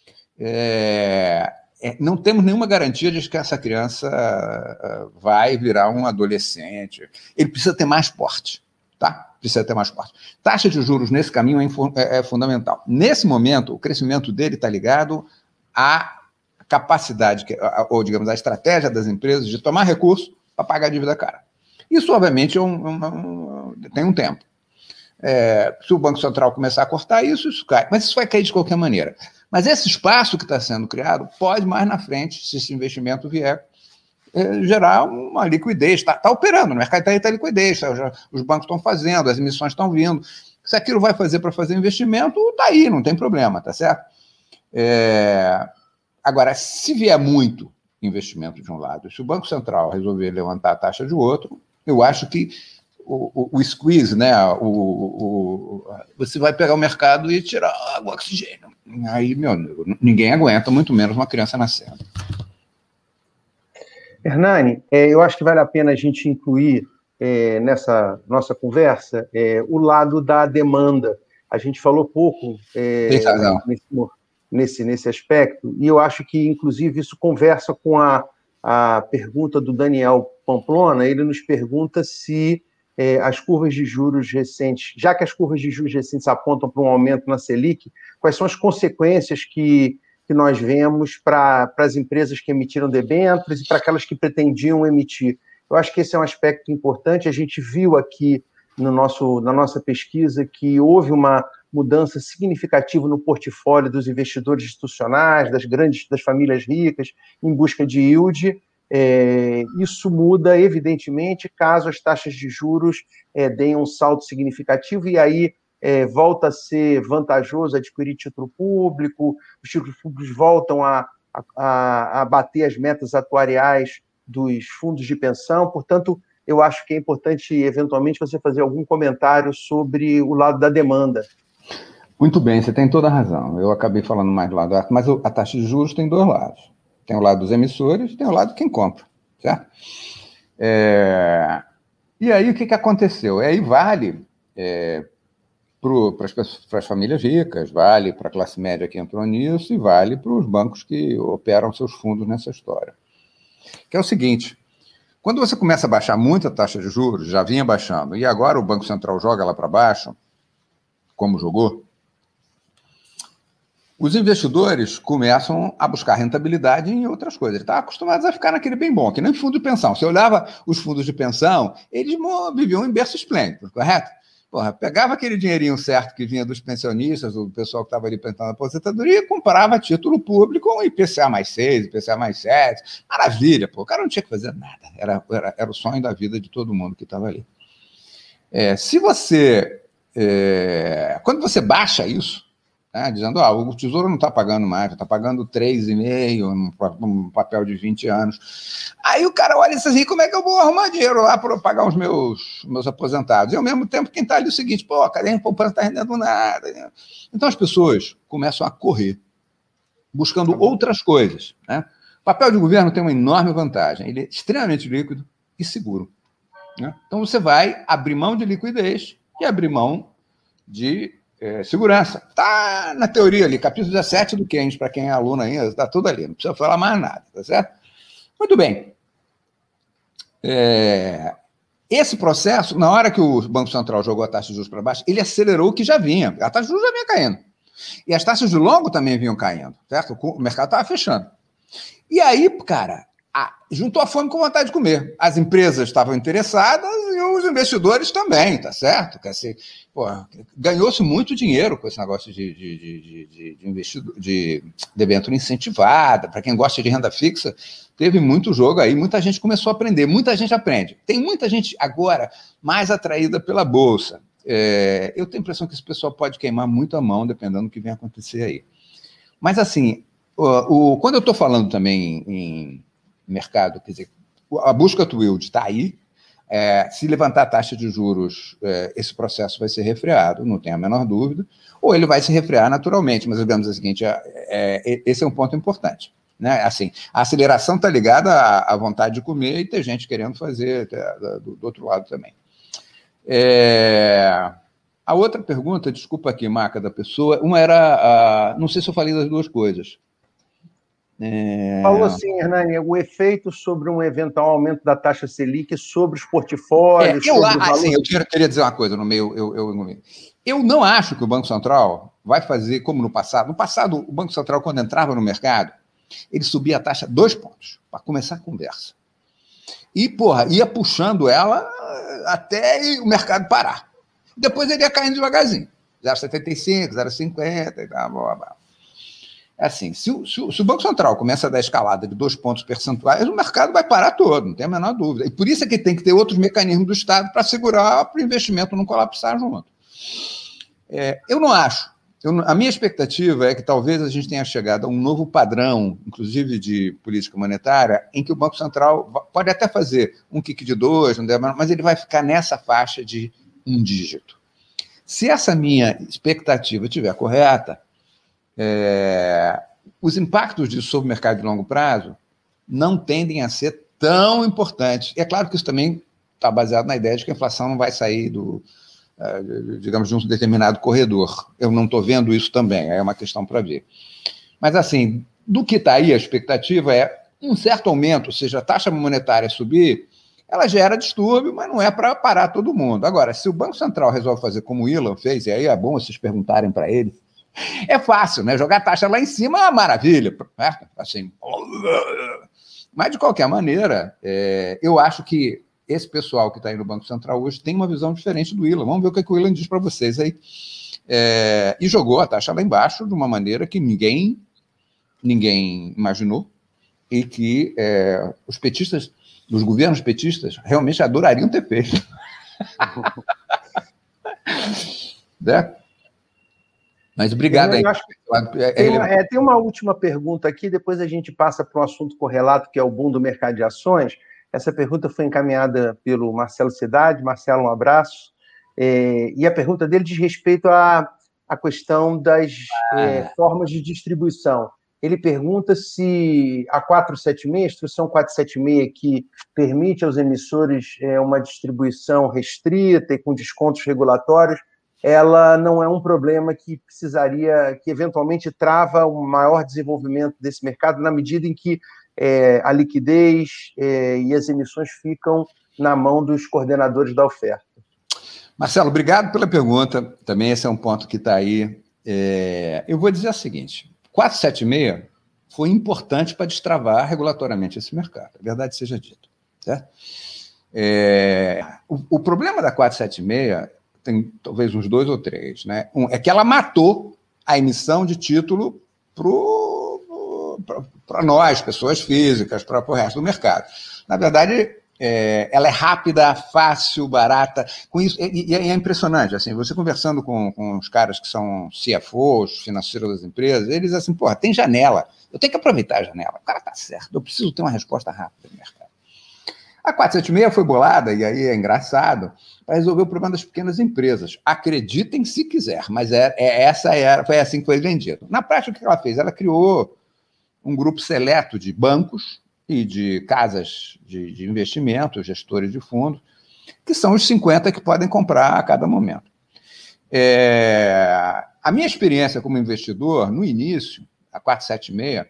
Não temos nenhuma garantia de que essa criança vai virar um adolescente. Ele precisa ter mais porte, tá? Precisa ter mais porte. Taxa de juros nesse caminho é fundamental. Nesse momento, o crescimento dele está ligado à capacidade, ou digamos, à estratégia das empresas de tomar recurso para pagar a dívida cara. Isso, obviamente, tem um tempo. Se o Banco Central começar a cortar isso cai. Mas isso vai cair de qualquer maneira. Mas esse espaço que está sendo criado pode, mais na frente, se esse investimento vier, gerar uma liquidez. Está operando, no mercado está liquidez, os bancos estão fazendo, as emissões estão vindo. Se aquilo vai fazer para fazer investimento, está aí, não tem problema, tá certo? Agora, se vier muito investimento de um lado, se o Banco Central resolver levantar a taxa de outro, eu acho que o squeeze, né? Você vai pegar o mercado e tirar o oxigênio. Aí, meu amigo, ninguém aguenta, muito menos uma criança nascendo. Hernani, eu acho que vale a pena a gente incluir nessa nossa conversa o lado da demanda. A gente falou pouco nesse aspecto, e eu acho que, inclusive, isso conversa com a pergunta do Daniel Pamplona. Ele nos pergunta se as curvas de juros recentes, já que as curvas de juros recentes apontam para um aumento na Selic, quais são as consequências que nós vemos para as empresas que emitiram debêntures e para aquelas que pretendiam emitir? Eu acho que esse é um aspecto importante. A gente viu aqui na nossa pesquisa que houve uma mudança significativa no portfólio dos investidores institucionais, das famílias ricas, em busca de yield. Isso muda, evidentemente, caso as taxas de juros deem um salto significativo, e aí volta a ser vantajoso adquirir título público, os títulos públicos voltam a bater as metas atuariais dos fundos de pensão. Portanto, eu acho que é importante, eventualmente, você fazer algum comentário sobre o lado da demanda. Muito bem, você tem toda a razão. Eu acabei falando mais do lado, mas a taxa de juros tem dois lados. Tem o lado dos emissores e tem o lado de quem compra, certo? E aí, o que aconteceu? Aí vale para as famílias ricas, vale para a classe média que entrou nisso e vale para os bancos que operam seus fundos nessa história. Que é o seguinte, quando você começa a baixar muito a taxa de juros, já vinha baixando, e agora o Banco Central joga lá para baixo, como jogou, os investidores começam a buscar rentabilidade em outras coisas. Eles estavam acostumados a ficar naquele bem bom, que nem fundo de pensão. Você olhava os fundos de pensão, eles viviam em berço esplêndido, correto? Porra, pegava aquele dinheirinho certo que vinha dos pensionistas, do pessoal que estava ali pensando na aposentadoria, e comprava título público com IPCA mais 6, IPCA mais 7. Maravilha, pô. O cara não tinha que fazer nada. Era o sonho da vida de todo mundo que estava ali. Quando você baixa isso, dizendo, o Tesouro não está pagando mais, está pagando 3,5, um papel de 20 anos. Aí o cara olha e diz assim, como é que eu vou arrumar dinheiro lá para pagar os meus aposentados? E ao mesmo tempo, quem está ali é o seguinte, a cadeia de poupança não está rendendo nada. Então as pessoas começam a correr, buscando outras coisas. Né? O papel de governo tem uma enorme vantagem, ele é extremamente líquido e seguro. Né? Então você vai abrir mão de liquidez e abrir mão de segurança. Está na teoria ali, capítulo 17 do Keynes, para quem é aluno ainda, está tudo ali, não precisa falar mais nada, tá certo? Muito bem. Esse processo, na hora que o Banco Central jogou a taxa de juros para baixo, ele acelerou o que já vinha. A taxa de juros já vinha caindo. E as taxas de longo também vinham caindo, certo? O mercado estava fechando. E aí, cara, juntou a fome com vontade de comer. As empresas estavam interessadas e os investidores também, tá certo? Ganhou-se muito dinheiro com esse negócio de debênture incentivada. Para quem gosta de renda fixa, teve muito jogo aí, muita gente começou a aprender, muita gente aprende. Tem muita gente agora mais atraída pela Bolsa. Eu tenho a impressão que esse pessoal pode queimar muito a mão, dependendo do que vem acontecer aí. Mas, assim, quando eu estou falando também em mercado, quer dizer, a busca do yield está aí, se levantar a taxa de juros, esse processo vai ser refreado, não tem a menor dúvida, ou ele vai se refrear naturalmente, mas digamos o seguinte, esse é um ponto importante. Né? Assim, a aceleração está ligada à vontade de comer e ter gente querendo fazer do outro lado também. A outra pergunta, desculpa aqui, Maca, da pessoa, uma era, não sei se eu falei das duas coisas. Falou assim, Hernani, o efeito sobre um eventual aumento da taxa Selic sobre os portfólios, sobre o valor... Assim, eu queria dizer uma coisa no meio. Eu não acho que o Banco Central vai fazer como no passado. No passado, o Banco Central, quando entrava no mercado, ele subia a taxa 2 pontos, para começar a conversa. E, ia puxando ela até o mercado parar. Depois ele ia caindo devagarzinho. 0,75, 0,50 e tal, blá, blá. Assim, se o Banco Central começa a dar escalada de 2 pontos percentuais, o mercado vai parar todo, não tem a menor dúvida. E por isso é que tem que ter outros mecanismos do Estado para segurar para o investimento não colapsar junto. Eu não acho. A minha expectativa é que talvez a gente tenha chegado a um novo padrão, inclusive de política monetária, em que o Banco Central pode até fazer um kick de 2, mas ele vai ficar nessa faixa de 1 dígito. Se essa minha expectativa estiver correta, os impactos disso sobre o mercado de longo prazo não tendem a ser tão importantes. É claro que isso também está baseado na ideia de que a inflação não vai sair digamos, de um determinado corredor. Eu não estou vendo isso também, é uma questão para ver. Mas, assim, do que está aí, a expectativa é um certo aumento, ou seja, a taxa monetária subir, ela gera distúrbio, mas não é para parar todo mundo. Agora, se o Banco Central resolve fazer como o Ilan fez, e aí é bom vocês perguntarem para ele, é fácil, né? Jogar a taxa lá em cima é uma maravilha, né? Assim, mas, de qualquer maneira, eu acho que esse pessoal que está aí no Banco Central hoje tem uma visão diferente do Ilan. Vamos ver o que o Ilan diz para vocês aí. E jogou a taxa lá embaixo de uma maneira que ninguém imaginou e que os petistas, os governos petistas, realmente adorariam ter feito. Né? Mas obrigado aí. Tem uma última pergunta aqui, depois a gente passa para um assunto correlato, que é o boom do mercado de ações. Essa pergunta foi encaminhada pelo Marcelo Cidade. Marcelo, um abraço. E a pergunta dele diz respeito à questão das formas de distribuição. Ele pergunta se a 476, a instrução 476, que permite aos emissores uma distribuição restrita e com descontos regulatórios, ela não é um problema que eventualmente trava o maior desenvolvimento desse mercado, na medida em que a liquidez e as emissões ficam na mão dos coordenadores da oferta. Marcelo, obrigado pela pergunta. Também esse é um ponto que está aí. Eu vou dizer o seguinte, 476 foi importante para destravar regulatoriamente esse mercado, a verdade seja dita. Certo? O problema da 476 tem talvez uns 2 ou 3, né? É que ela matou a emissão de título para nós, pessoas físicas, para o resto do mercado. Na verdade, ela é rápida, fácil, barata. Com isso, e é impressionante. Assim, você conversando com os caras que são CFOs, financeiros das empresas, eles dizem assim, porra, tem janela, eu tenho que aproveitar a janela. O cara está certo, eu preciso ter uma resposta rápida no mercado. A 476 foi bolada, e aí é engraçado, para resolver o problema das pequenas empresas. Acreditem se quiser, mas foi assim que foi vendido. Na prática, o que ela fez? Ela criou um grupo seleto de bancos e de casas de investimento, gestores de fundos, que são os 50 que podem comprar a cada momento. A minha experiência como investidor, no início, a 476,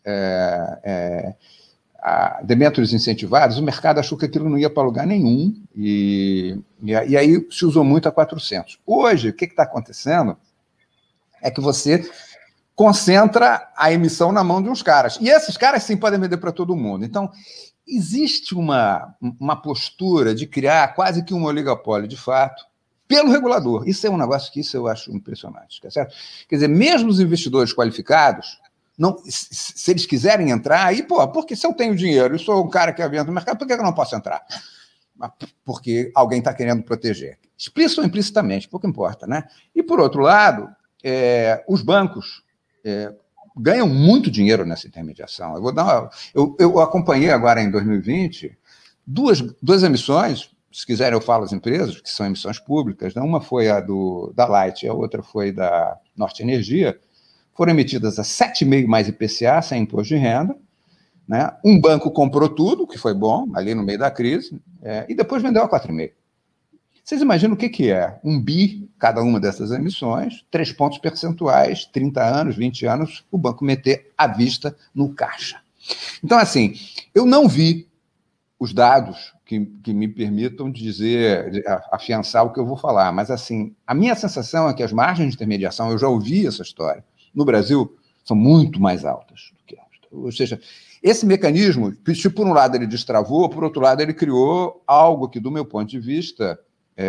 a debêntures incentivadas, o mercado achou que aquilo não ia para lugar nenhum, e aí se usou muito a 400. Hoje, o que está acontecendo é que você concentra a emissão na mão de uns caras. E esses caras, sim, podem vender para todo mundo. Então, existe uma postura de criar quase que um oligopólio, de fato, pelo regulador. Isso é um negócio que eu acho impressionante. Tá certo? Quer dizer, mesmo os investidores qualificados, se eles quiserem entrar, aí, porque se eu tenho dinheiro e sou um cara que avienta no mercado, por que eu não posso entrar? Porque alguém está querendo proteger. Explícito ou implicitamente, pouco importa, né? E, por outro lado, os bancos ganham muito dinheiro nessa intermediação. Eu acompanhei agora em 2020 duas emissões se quiserem eu falo as empresas, que são emissões públicas, né? Uma foi a da Light, a outra foi da Norte Energia, foram emitidas a 7,5 mais IPCA, sem imposto de renda, né? Um banco comprou tudo, que foi bom, ali no meio da crise, e depois vendeu a 4,5. Vocês imaginam o que é? 1 bi cada uma dessas emissões, 3 pontos percentuais, 30 anos, 20 anos, o banco meter à vista no caixa. Então, assim, eu não vi os dados que me permitam dizer, afiançar o que eu vou falar, mas, assim, a minha sensação é que as margens de intermediação, eu já ouvi essa história, no Brasil, são muito mais altas do que esta. Ou seja, esse mecanismo, se por um lado ele destravou, por outro lado ele criou algo que, do meu ponto de vista,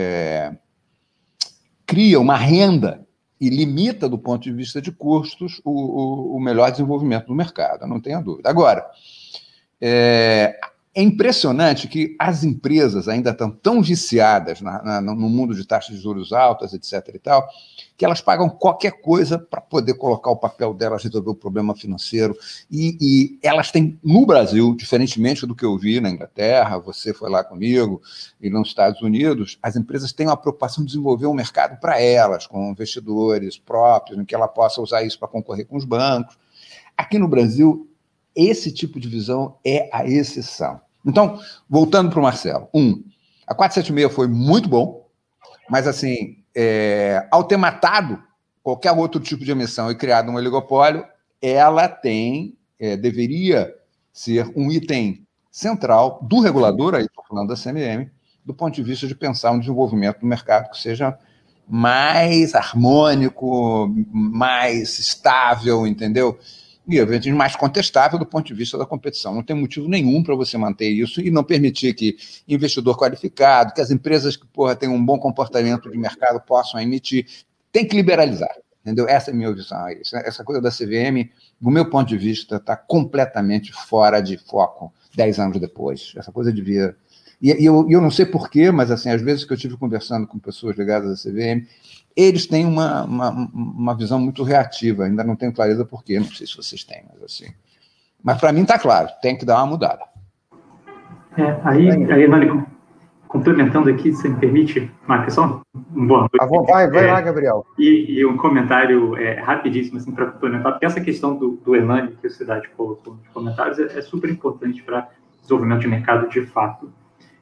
cria uma renda e limita, do ponto de vista de custos, o melhor desenvolvimento do mercado, não tenha dúvida. Agora, é impressionante que as empresas ainda estão tão viciadas no mundo de taxas de juros altas, etc. e tal, que elas pagam qualquer coisa para poder colocar o papel delas, resolver o problema financeiro. E elas têm, no Brasil, diferentemente do que eu vi na Inglaterra, você foi lá comigo, e nos Estados Unidos, as empresas têm uma preocupação de desenvolver um mercado para elas, com investidores próprios, em que ela possa usar isso para concorrer com os bancos. Aqui no Brasil, esse tipo de visão é a exceção. Então, voltando para o Marcelo, a 476 foi muito bom, mas, assim, ao ter matado qualquer outro tipo de emissão e criado um oligopólio, ela deveria ser um item central do regulador, aí estou falando da CMM, do ponto de vista de pensar um desenvolvimento do mercado que seja mais harmônico, mais estável, entendeu? E, eventualmente, mais contestável do ponto de vista da competição. Não tem motivo nenhum para você manter isso e não permitir que investidor qualificado, que as empresas que têm um bom comportamento de mercado possam emitir. Tem que liberalizar, entendeu? Essa é a minha visão. Essa coisa da CVM, do meu ponto de vista, está completamente fora de foco 10 anos depois. Essa coisa devia... E eu não sei porquê, mas, assim, às vezes que eu estive conversando com pessoas ligadas à CVM, eles têm uma visão muito reativa, ainda não tenho clareza por quê, não sei se vocês têm, mas, assim... Mas, para mim, está claro, tem que dar uma mudada. Aí, Hernani, complementando aqui, se me permite, Marcos, só um boa noite. Vai lá, Gabriel. E um comentário rapidíssimo, assim, para complementar, porque essa questão do Hernani, que a Cidade colocou nos comentários, é super importante para o desenvolvimento de mercado de fato.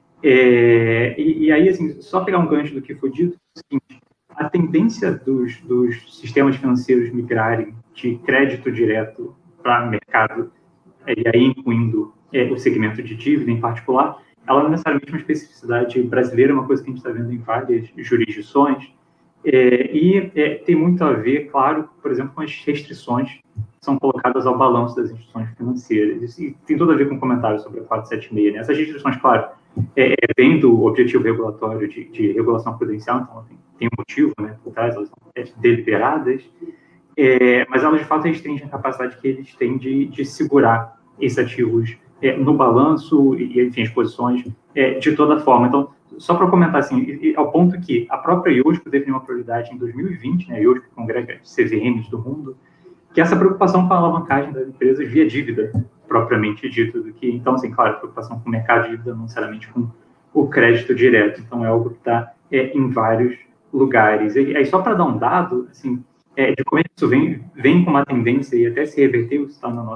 E aí, assim, só pegar um gancho do que foi dito, é o seguinte: a tendência dos sistemas financeiros migrarem de crédito direto para mercado, e aí incluindo o segmento de dívida em particular, ela não é necessariamente uma especificidade brasileira, é uma coisa que a gente está vendo em várias jurisdições, tem muito a ver, claro, por exemplo, com as restrições que são colocadas ao balanço das instituições financeiras. E tem tudo a ver com o comentário sobre a 476, né? Essas restrições, claro, vêm do objetivo regulatório de regulação prudencial, então tem um motivo, né, por trás, elas são deliberadas, mas elas de fato restringem a capacidade que eles têm de segurar esses ativos no balanço e, enfim, as posições de toda forma. Então, só para comentar, assim, ao ponto que a própria IOSCO definiu uma prioridade em 2020, né, a IOSCO congrega CVMs do mundo, que essa preocupação com a alavancagem das empresas via dívida, propriamente dito, do que, então, assim, claro, preocupação com o mercado de dívida, não necessariamente com o crédito direto, então é algo que está em vários lugares. E aí, só para dar um dado, assim, de como isso vem com uma tendência e até se reverteu, está no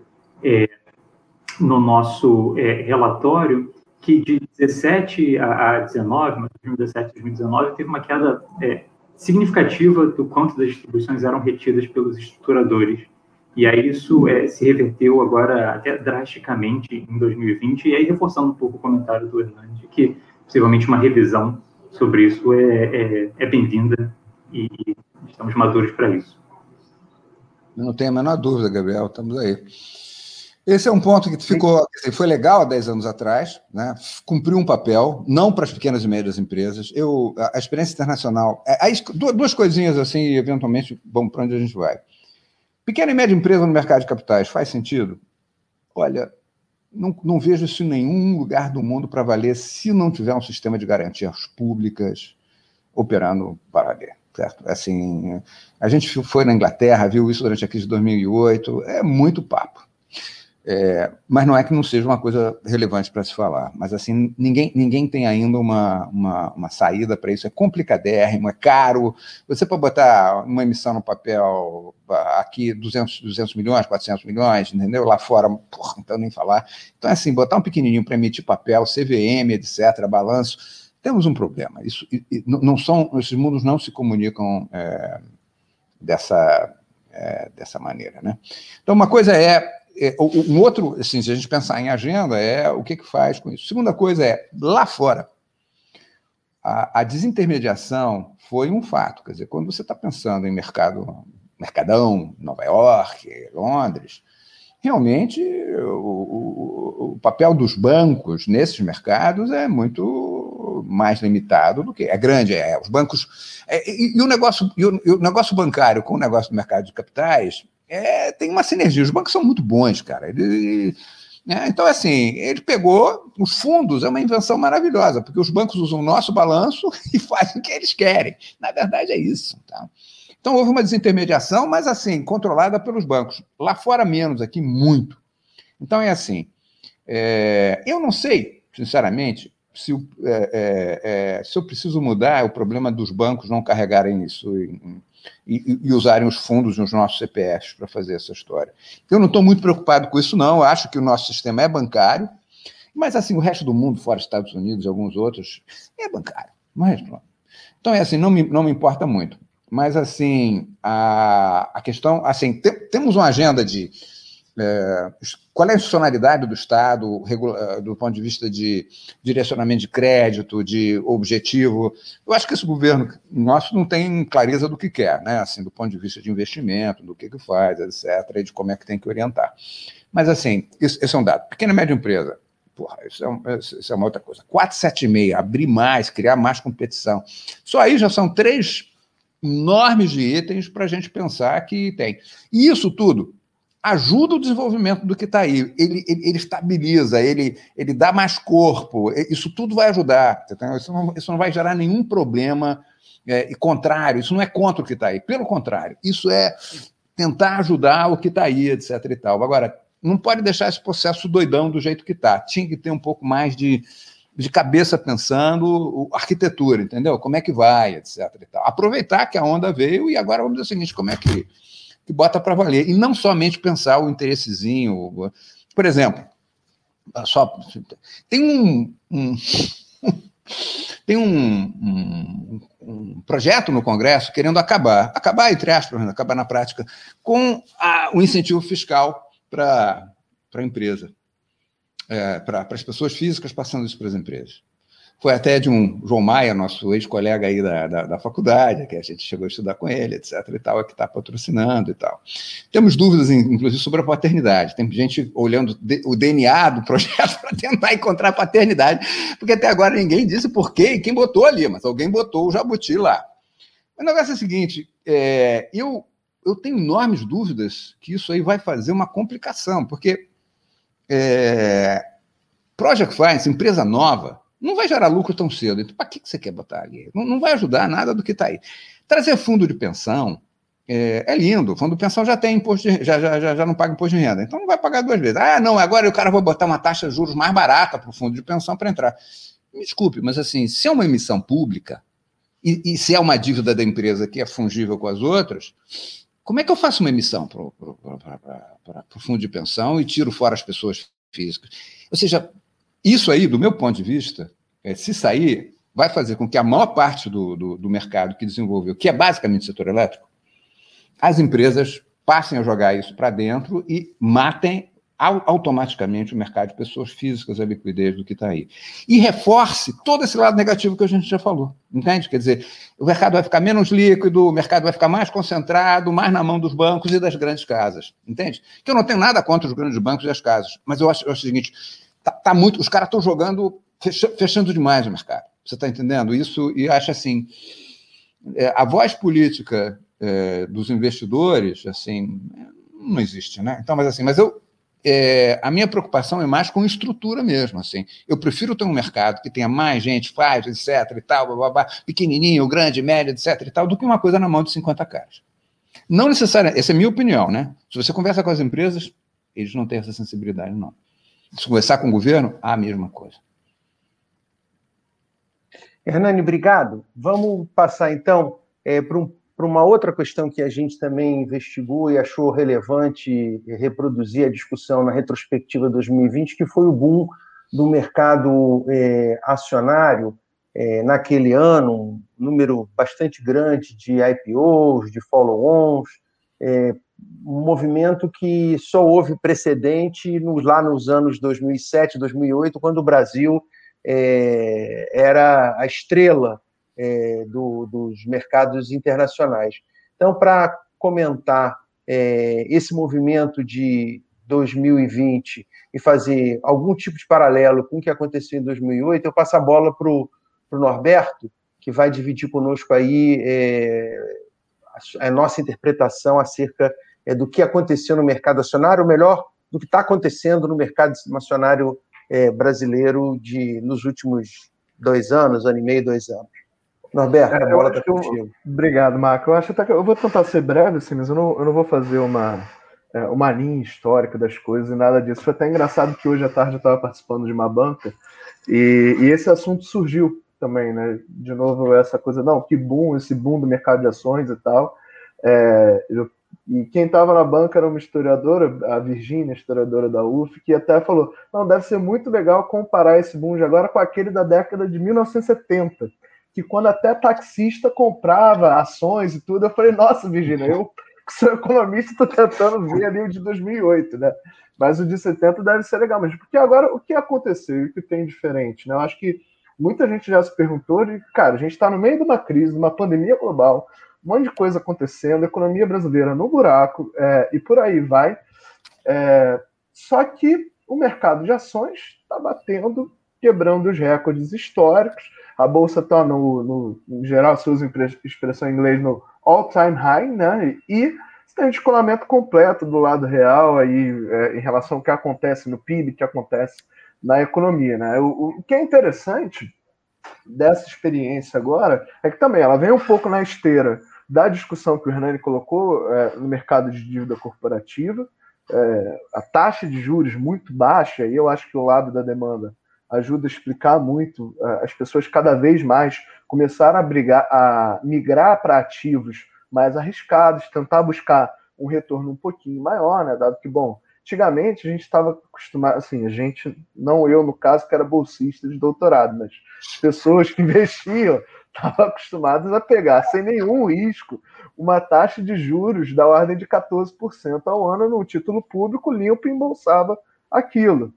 nosso relatório, que de 17 a 19, 2017 a 2019, teve uma queda significativa do quanto das distribuições eram retidas pelos estruturadores. E aí isso se reverteu agora até drasticamente em 2020, e aí reforçando um pouco o comentário do Hernani, de que possivelmente uma revisão sobre isso é bem-vinda e estamos maduros para isso. Eu não tenho a menor dúvida, Gabriel, estamos aí. Esse é um ponto que foi legal há 10 anos atrás, né? Cumpriu um papel, não para as pequenas e médias empresas. A experiência internacional... duas coisinhas assim, eventualmente, vamos para onde a gente vai. Pequena e média empresa no mercado de capitais, faz sentido? Olha, não vejo isso em nenhum lugar do mundo para valer se não tiver um sistema de garantias públicas operando para valer, certo? Assim, a gente foi na Inglaterra, viu isso durante a crise de 2008, é muito papo. Mas não é que não seja uma coisa relevante para se falar. Mas, assim, ninguém tem ainda uma saída para isso. É complicadérrimo, é caro. Você pode botar uma emissão no papel aqui, 200 milhões, 400 milhões, entendeu? Lá fora, porra, então nem falar. Então, assim, botar um pequenininho para emitir papel, CVM, etc., balanço, temos um problema. Isso, esses mundos não se comunicam dessa maneira, né? Então, uma coisa um outro, assim, se a gente pensar em agenda, o que faz com isso. Segunda coisa lá fora, a desintermediação foi um fato. Quer dizer, quando você está pensando em mercadão, Nova York, Londres, realmente o papel dos bancos nesses mercados é muito mais limitado do que é grande. Os bancos e o negócio bancário com o negócio do mercado de capitais tem uma sinergia. Os bancos são muito bons, cara. Então, assim, ele pegou os fundos, é uma invenção maravilhosa, porque os bancos usam o nosso balanço e fazem o que eles querem. Na verdade, é isso. Tá? Então, houve uma desintermediação, mas, assim, controlada pelos bancos. Lá fora, menos, aqui, muito. Então, é assim, eu não sei, sinceramente, se eu preciso mudar o problema dos bancos não carregarem isso e usarem os fundos nos nossos CPFs para fazer essa história. Eu não estou muito preocupado com isso, não. Eu acho que o nosso sistema é bancário, mas, assim, o resto do mundo, fora Estados Unidos e alguns outros, é bancário. Mas, então, é assim, não me importa muito. Mas, assim, a questão... Assim, temos uma agenda de... qual é a institucionalidade do Estado, do ponto de vista de direcionamento de crédito, de objetivo. Eu acho que esse governo nosso não tem clareza do que quer, né? Assim, do ponto de vista de investimento, do que faz, etc., e de como é que tem que orientar. Mas, assim, esse é um dado. Pequena e média empresa, porra, isso é uma outra coisa. 476, abrir mais, criar mais competição. Só aí já são 3 enormes de itens para a gente pensar que tem. E isso tudo ajuda o desenvolvimento do que está aí, ele estabiliza, ele dá mais corpo, isso tudo vai ajudar, isso não vai gerar nenhum problema contrário, isso não é contra o que está aí, pelo contrário, isso é tentar ajudar o que está aí, etc. e tal. Agora, não pode deixar esse processo doidão do jeito que está, tinha que ter um pouco mais de cabeça pensando arquitetura, entendeu? Como é que vai, etc. e tal. Aproveitar que a onda veio e agora vamos dizer o seguinte, como é que bota para valer, e não somente pensar o interessezinho. Por exemplo, tem um projeto no Congresso querendo acabar entre aspas, acabar na prática, com o incentivo fiscal para a empresa, para as pessoas físicas passando isso para as empresas. Foi até de um João Maia, nosso ex-colega aí da faculdade, que a gente chegou a estudar com ele, etc. e tal, que está patrocinando e tal. Temos dúvidas, inclusive, sobre a paternidade. Tem gente olhando o DNA do projeto para tentar encontrar a paternidade, porque até agora ninguém disse por quê e quem botou ali, mas alguém botou o jabuti lá. O negócio é o seguinte, eu tenho enormes dúvidas que isso aí vai fazer uma complicação, porque Project Finance, empresa nova, não vai gerar lucro tão cedo. Então, para que você quer botar ali? Não vai ajudar nada do que está aí. Trazer fundo de pensão é lindo. O fundo de pensão já tem imposto já não paga imposto de renda. Então, não vai pagar 2 vezes. Não, agora o cara vai botar uma taxa de juros mais barata para o fundo de pensão para entrar. Me desculpe, mas assim, se é uma emissão pública e se é uma dívida da empresa que é fungível com as outras, como é que eu faço uma emissão para o fundo de pensão e tiro fora as pessoas físicas? Ou seja, isso aí, do meu ponto de vista, se sair, vai fazer com que a maior parte do mercado que desenvolveu, que é basicamente setor elétrico, as empresas passem a jogar isso para dentro e matem automaticamente o mercado de pessoas físicas, a liquidez do que está aí. E reforce todo esse lado negativo que a gente já falou, entende? Quer dizer, o mercado vai ficar menos líquido, o mercado vai ficar mais concentrado, mais na mão dos bancos e das grandes casas, entende? Que eu não tenho nada contra os grandes bancos e as casas, mas eu acho o seguinte, os caras estão jogando, fechando demais o mercado, você está entendendo? Isso, e acho assim, a voz política dos investidores, assim, não existe, né? Então, mas a minha preocupação é mais com estrutura mesmo, assim. Eu prefiro ter um mercado que tenha mais gente, faz, etc, e tal, blá, blá, blá, pequenininho, grande, médio, etc, e tal, do que uma coisa na mão de 50 caras. Não necessariamente, essa é a minha opinião, né? Se você conversa com as empresas, Eles não têm essa sensibilidade, não. Se conversar com o governo, a mesma coisa. Hernani, obrigado. Vamos passar, então, para uma outra questão que a gente também investigou e achou relevante reproduzir a discussão na retrospectiva 2020, que foi o boom do mercado acionário naquele ano, um número bastante grande de IPOs, de follow-ons, um movimento que só houve precedente lá nos anos 2007, 2008, quando o Brasil era a estrela dos mercados internacionais. Então, para comentar esse movimento de 2020 e fazer algum tipo de paralelo com o que aconteceu em 2008, eu passo a bola para o Norberto, que vai dividir conosco aí a nossa interpretação acerca do que aconteceu no mercado acionário, ou melhor, do que está acontecendo no mercado acionário brasileiro nos últimos 2 anos, ano e meio, 2 anos. Norberto, a bola está contigo. Obrigado, Marco. Eu acho até que eu vou tentar ser breve, assim, mas eu não vou fazer uma linha histórica das coisas e nada disso. Foi até engraçado que hoje à tarde eu estava participando de uma banca e esse assunto surgiu também, né? De novo, essa coisa, não, que boom, esse boom do mercado de ações e tal. E quem estava na banca era uma historiadora, a Virgínia, historiadora da UF, que até falou, não, deve ser muito legal comparar esse boom de agora com aquele da década de 1970, que quando até taxista comprava ações e tudo, eu falei, nossa, Virgínia, eu que sou economista, estou tentando ver ali o de 2008, né? Mas o de 70 deve ser legal, mas porque agora o que aconteceu e o que tem diferente, né? Eu acho que muita gente já se perguntou cara, a gente está no meio de uma crise, de uma pandemia global, um monte de coisa acontecendo, a economia brasileira no buraco, e por aí vai. Só que o mercado de ações está batendo, quebrando os recordes históricos. A bolsa está, em geral, se usa expressão em inglês, no all-time high, né? E você tem um descolamento completo do lado real aí, em relação ao que acontece no PIB, que acontece na economia, né? O que é interessante dessa experiência agora é que também ela vem um pouco na esteira da discussão que o Hernani colocou no mercado de dívida corporativa, a taxa de juros muito baixa, e eu acho que o lado da demanda ajuda a explicar muito, as pessoas cada vez mais começaram a migrar para ativos mais arriscados, tentar buscar um retorno um pouquinho maior, né? Dado que, bom, antigamente a gente estava acostumado, assim, não eu no caso, que era bolsista de doutorado, mas pessoas que investiam estavam acostumadas a pegar sem nenhum risco uma taxa de juros da ordem de 14% ao ano no título público limpo e embolsava aquilo.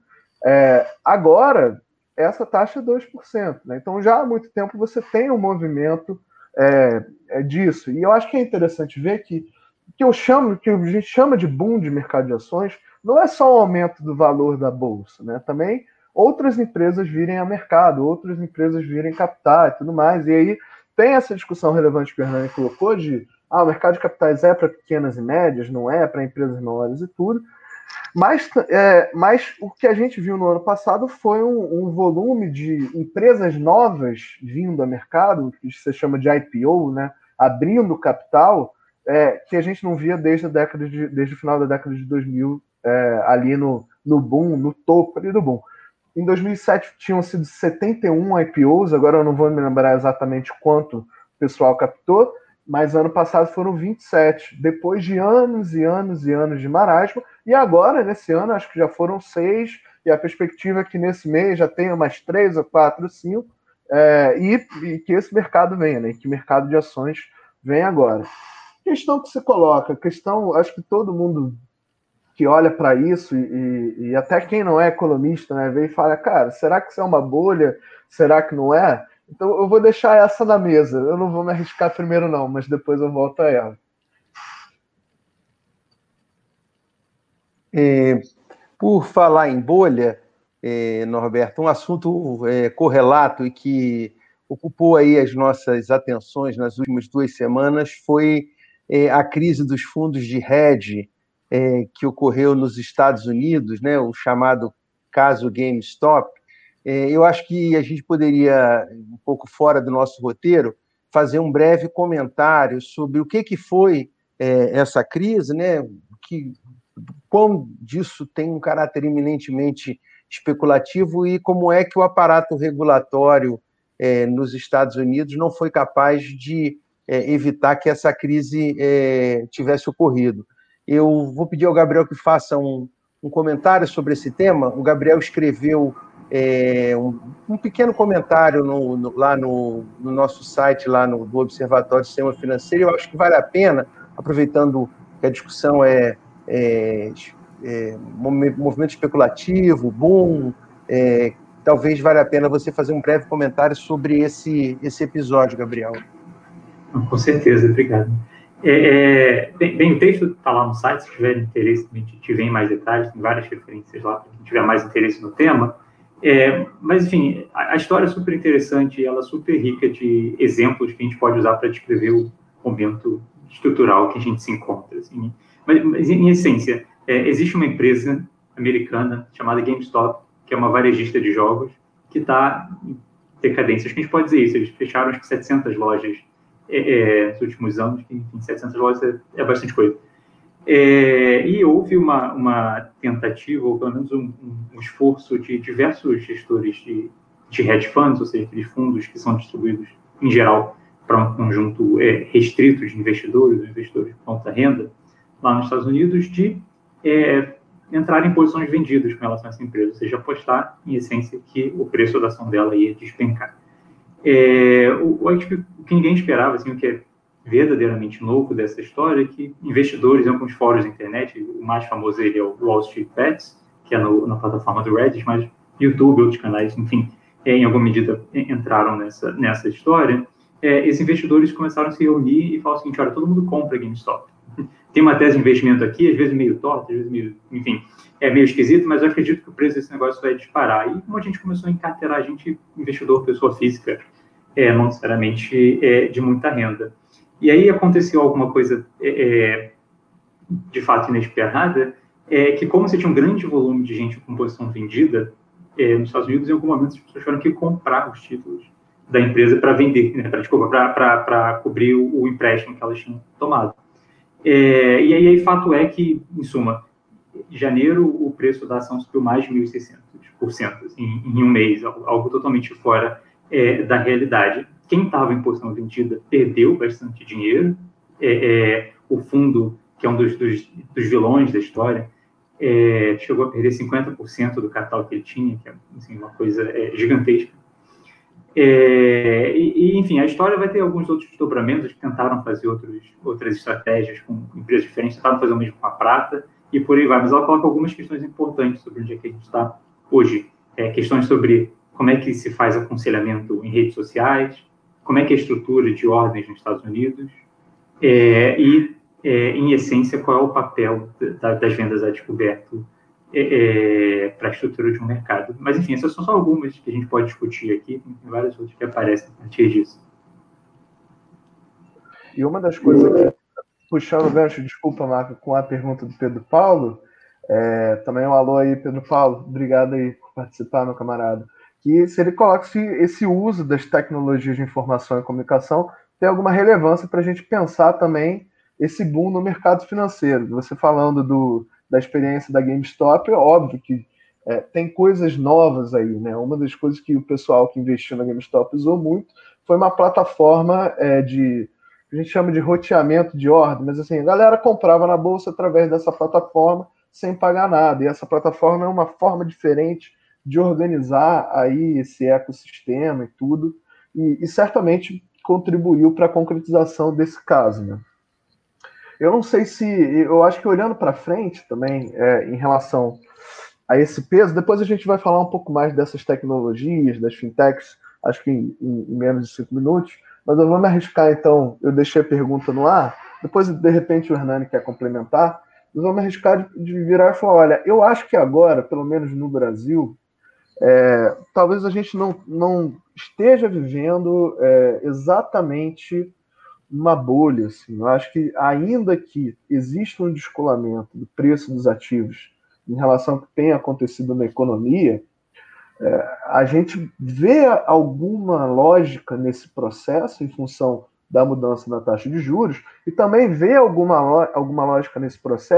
Agora, essa taxa é 2%. Né? Então, já há muito tempo você tem um movimento disso. E eu acho que é interessante ver que a gente chama de boom de mercado de ações não é só o aumento do valor da bolsa, né? Também outras empresas virem a mercado, outras empresas virem captar e tudo mais. E aí tem essa discussão relevante que o Hernani colocou de o mercado de capitais é para pequenas e médias, não é para empresas maiores e tudo. Mas o que a gente viu no ano passado foi um volume de empresas novas vindo ao mercado, que se chama de IPO, né, abrindo capital, que a gente não via desde o final da década de 2000, ali no boom, no topo ali do boom. Em 2007 tinham sido 71 IPOs, agora eu não vou me lembrar exatamente quanto o pessoal captou, mas ano passado foram 27, depois de anos e anos e anos de marasmo, e agora, nesse ano, acho que já foram 6, e a perspectiva é que nesse mês já tenha mais 3 ou 4 ou 5, e que esse mercado venha, né? Que o mercado de ações vem agora. Questão que se coloca, acho que todo mundo que olha para isso, e até quem não é economista, né, vem e fala, cara, será que isso é uma bolha? Será que não é? Então eu vou deixar essa na mesa. Eu não vou me arriscar primeiro não, mas depois eu volto a ela. Por falar em bolha, Norberto, um assunto correlato e que ocupou aí as nossas atenções nas últimas 2 semanas foi a crise dos fundos de hedge que ocorreu nos Estados Unidos, né, o chamado caso GameStop. Eu acho que a gente poderia, um pouco fora do nosso roteiro, fazer um breve comentário sobre o que foi essa crise, né? quão disso tem um caráter eminentemente especulativo e como é que o aparato regulatório nos Estados Unidos não foi capaz de evitar que essa crise tivesse ocorrido. Eu vou pedir ao Gabriel que faça um comentário sobre esse tema. O Gabriel escreveu um pequeno comentário lá no nosso site, lá do Observatório do Sistema Financeiro. Eu acho que vale a pena, aproveitando que a discussão movimento especulativo, boom, talvez valha a pena você fazer um breve comentário sobre esse episódio, Gabriel. Com certeza, obrigado. Bem, o texto está lá no site, se tiver interesse, a gente tiver em mais detalhes, tem várias referências lá, para quem tiver mais interesse no tema. Mas, enfim, a história é super interessante, ela é super rica de exemplos que a gente pode usar para descrever o momento estrutural que a gente se encontra. Assim. Mas em essência, existe uma empresa americana chamada GameStop, que é uma varejista de jogos, que está em decadência. Acho que a gente pode dizer isso, eles fecharam acho que 700 lojas nos últimos anos, que, enfim, 700 lojas é bastante coisa. E houve uma tentativa, ou pelo menos um esforço de diversos gestores de hedge funds, ou seja, aqueles fundos que são distribuídos, em geral, para um conjunto restrito de investidores de ponta renda, lá nos Estados Unidos, de entrar em posições vendidas com relação a essa empresa, ou seja, apostar, em essência, que o preço da ação dela ia despencar. O que ninguém esperava, assim, o que é verdadeiramente louco dessa história, é que investidores em alguns fóruns da internet, o mais famoso ele é o Wall Street Bets, que é na plataforma do Reddit, mas YouTube, outros canais, enfim, em alguma medida entraram nessa história. Esses investidores começaram a se reunir e falaram o seguinte: olha, todo mundo compra GameStop. Tem uma tese de investimento aqui, às vezes meio torta, às vezes meio, enfim, meio esquisito, mas eu acredito que o preço desse negócio vai disparar. E como a gente começou a encarteirar investidor, pessoa física, não necessariamente de muita renda. E aí aconteceu alguma coisa de fato inesperada, que como você tinha um grande volume de gente com posição vendida, nos Estados Unidos, em algum momento as pessoas tiveram que comprar os títulos da empresa para vender, né, para cobrir o empréstimo que elas tinham tomado. E aí, fato é que, em suma, em janeiro, o preço da ação subiu mais de 1.600% assim, em um mês, algo totalmente fora da realidade. Quem estava em posição vendida perdeu bastante dinheiro. O fundo, que é um dos vilões da história, chegou a perder 50% do capital que ele tinha, que é assim, uma coisa gigantesca. Enfim, a história vai ter alguns outros desdobramentos que tentaram fazer outras estratégias com empresas diferentes, tentaram fazer o mesmo com a prata, e por aí vai. Mas ela coloca algumas questões importantes sobre onde é que a gente está hoje. Questões sobre como é que se faz aconselhamento em redes sociais, como é que é a estrutura de ordens nos Estados Unidos, em essência, qual é o papel das vendas a descoberto para a estrutura de um mercado. Mas, enfim, essas são só algumas que a gente pode discutir aqui, tem várias outras que aparecem a partir disso. E uma das coisas, puxando o gancho, desculpa, Marco, com a pergunta do Pedro Paulo, também um alô aí, Pedro Paulo, obrigado aí por participar, meu camarada, que se ele coloca esse uso das tecnologias de informação e comunicação tem alguma relevância para a gente pensar também esse boom no mercado financeiro. Você falando da experiência da GameStop, é óbvio que tem coisas novas aí, né? Uma das coisas que o pessoal que investiu na GameStop usou muito foi uma plataforma que a gente chama de roteamento de ordem, mas assim, a galera comprava na bolsa através dessa plataforma sem pagar nada, e essa plataforma é uma forma diferente de organizar aí esse ecossistema e tudo, e certamente contribuiu para a concretização desse caso, né? Eu não sei eu acho que olhando para frente também, em relação a esse peso, depois a gente vai falar um pouco mais dessas tecnologias, das fintechs, acho que em menos de 5 minutos, mas eu vou me arriscar, então, eu deixei a pergunta no ar, depois, de repente, o Hernani quer complementar, eu vou me arriscar de virar e falar, olha, eu acho que agora, pelo menos no Brasil, talvez a gente não esteja vivendo exatamente uma bolha, assim. Eu acho que ainda que exista um descolamento do preço dos ativos em relação ao que tem acontecido na economia, a gente vê alguma lógica nesse processo em função da mudança na taxa de juros e também vê alguma lógica nesse processo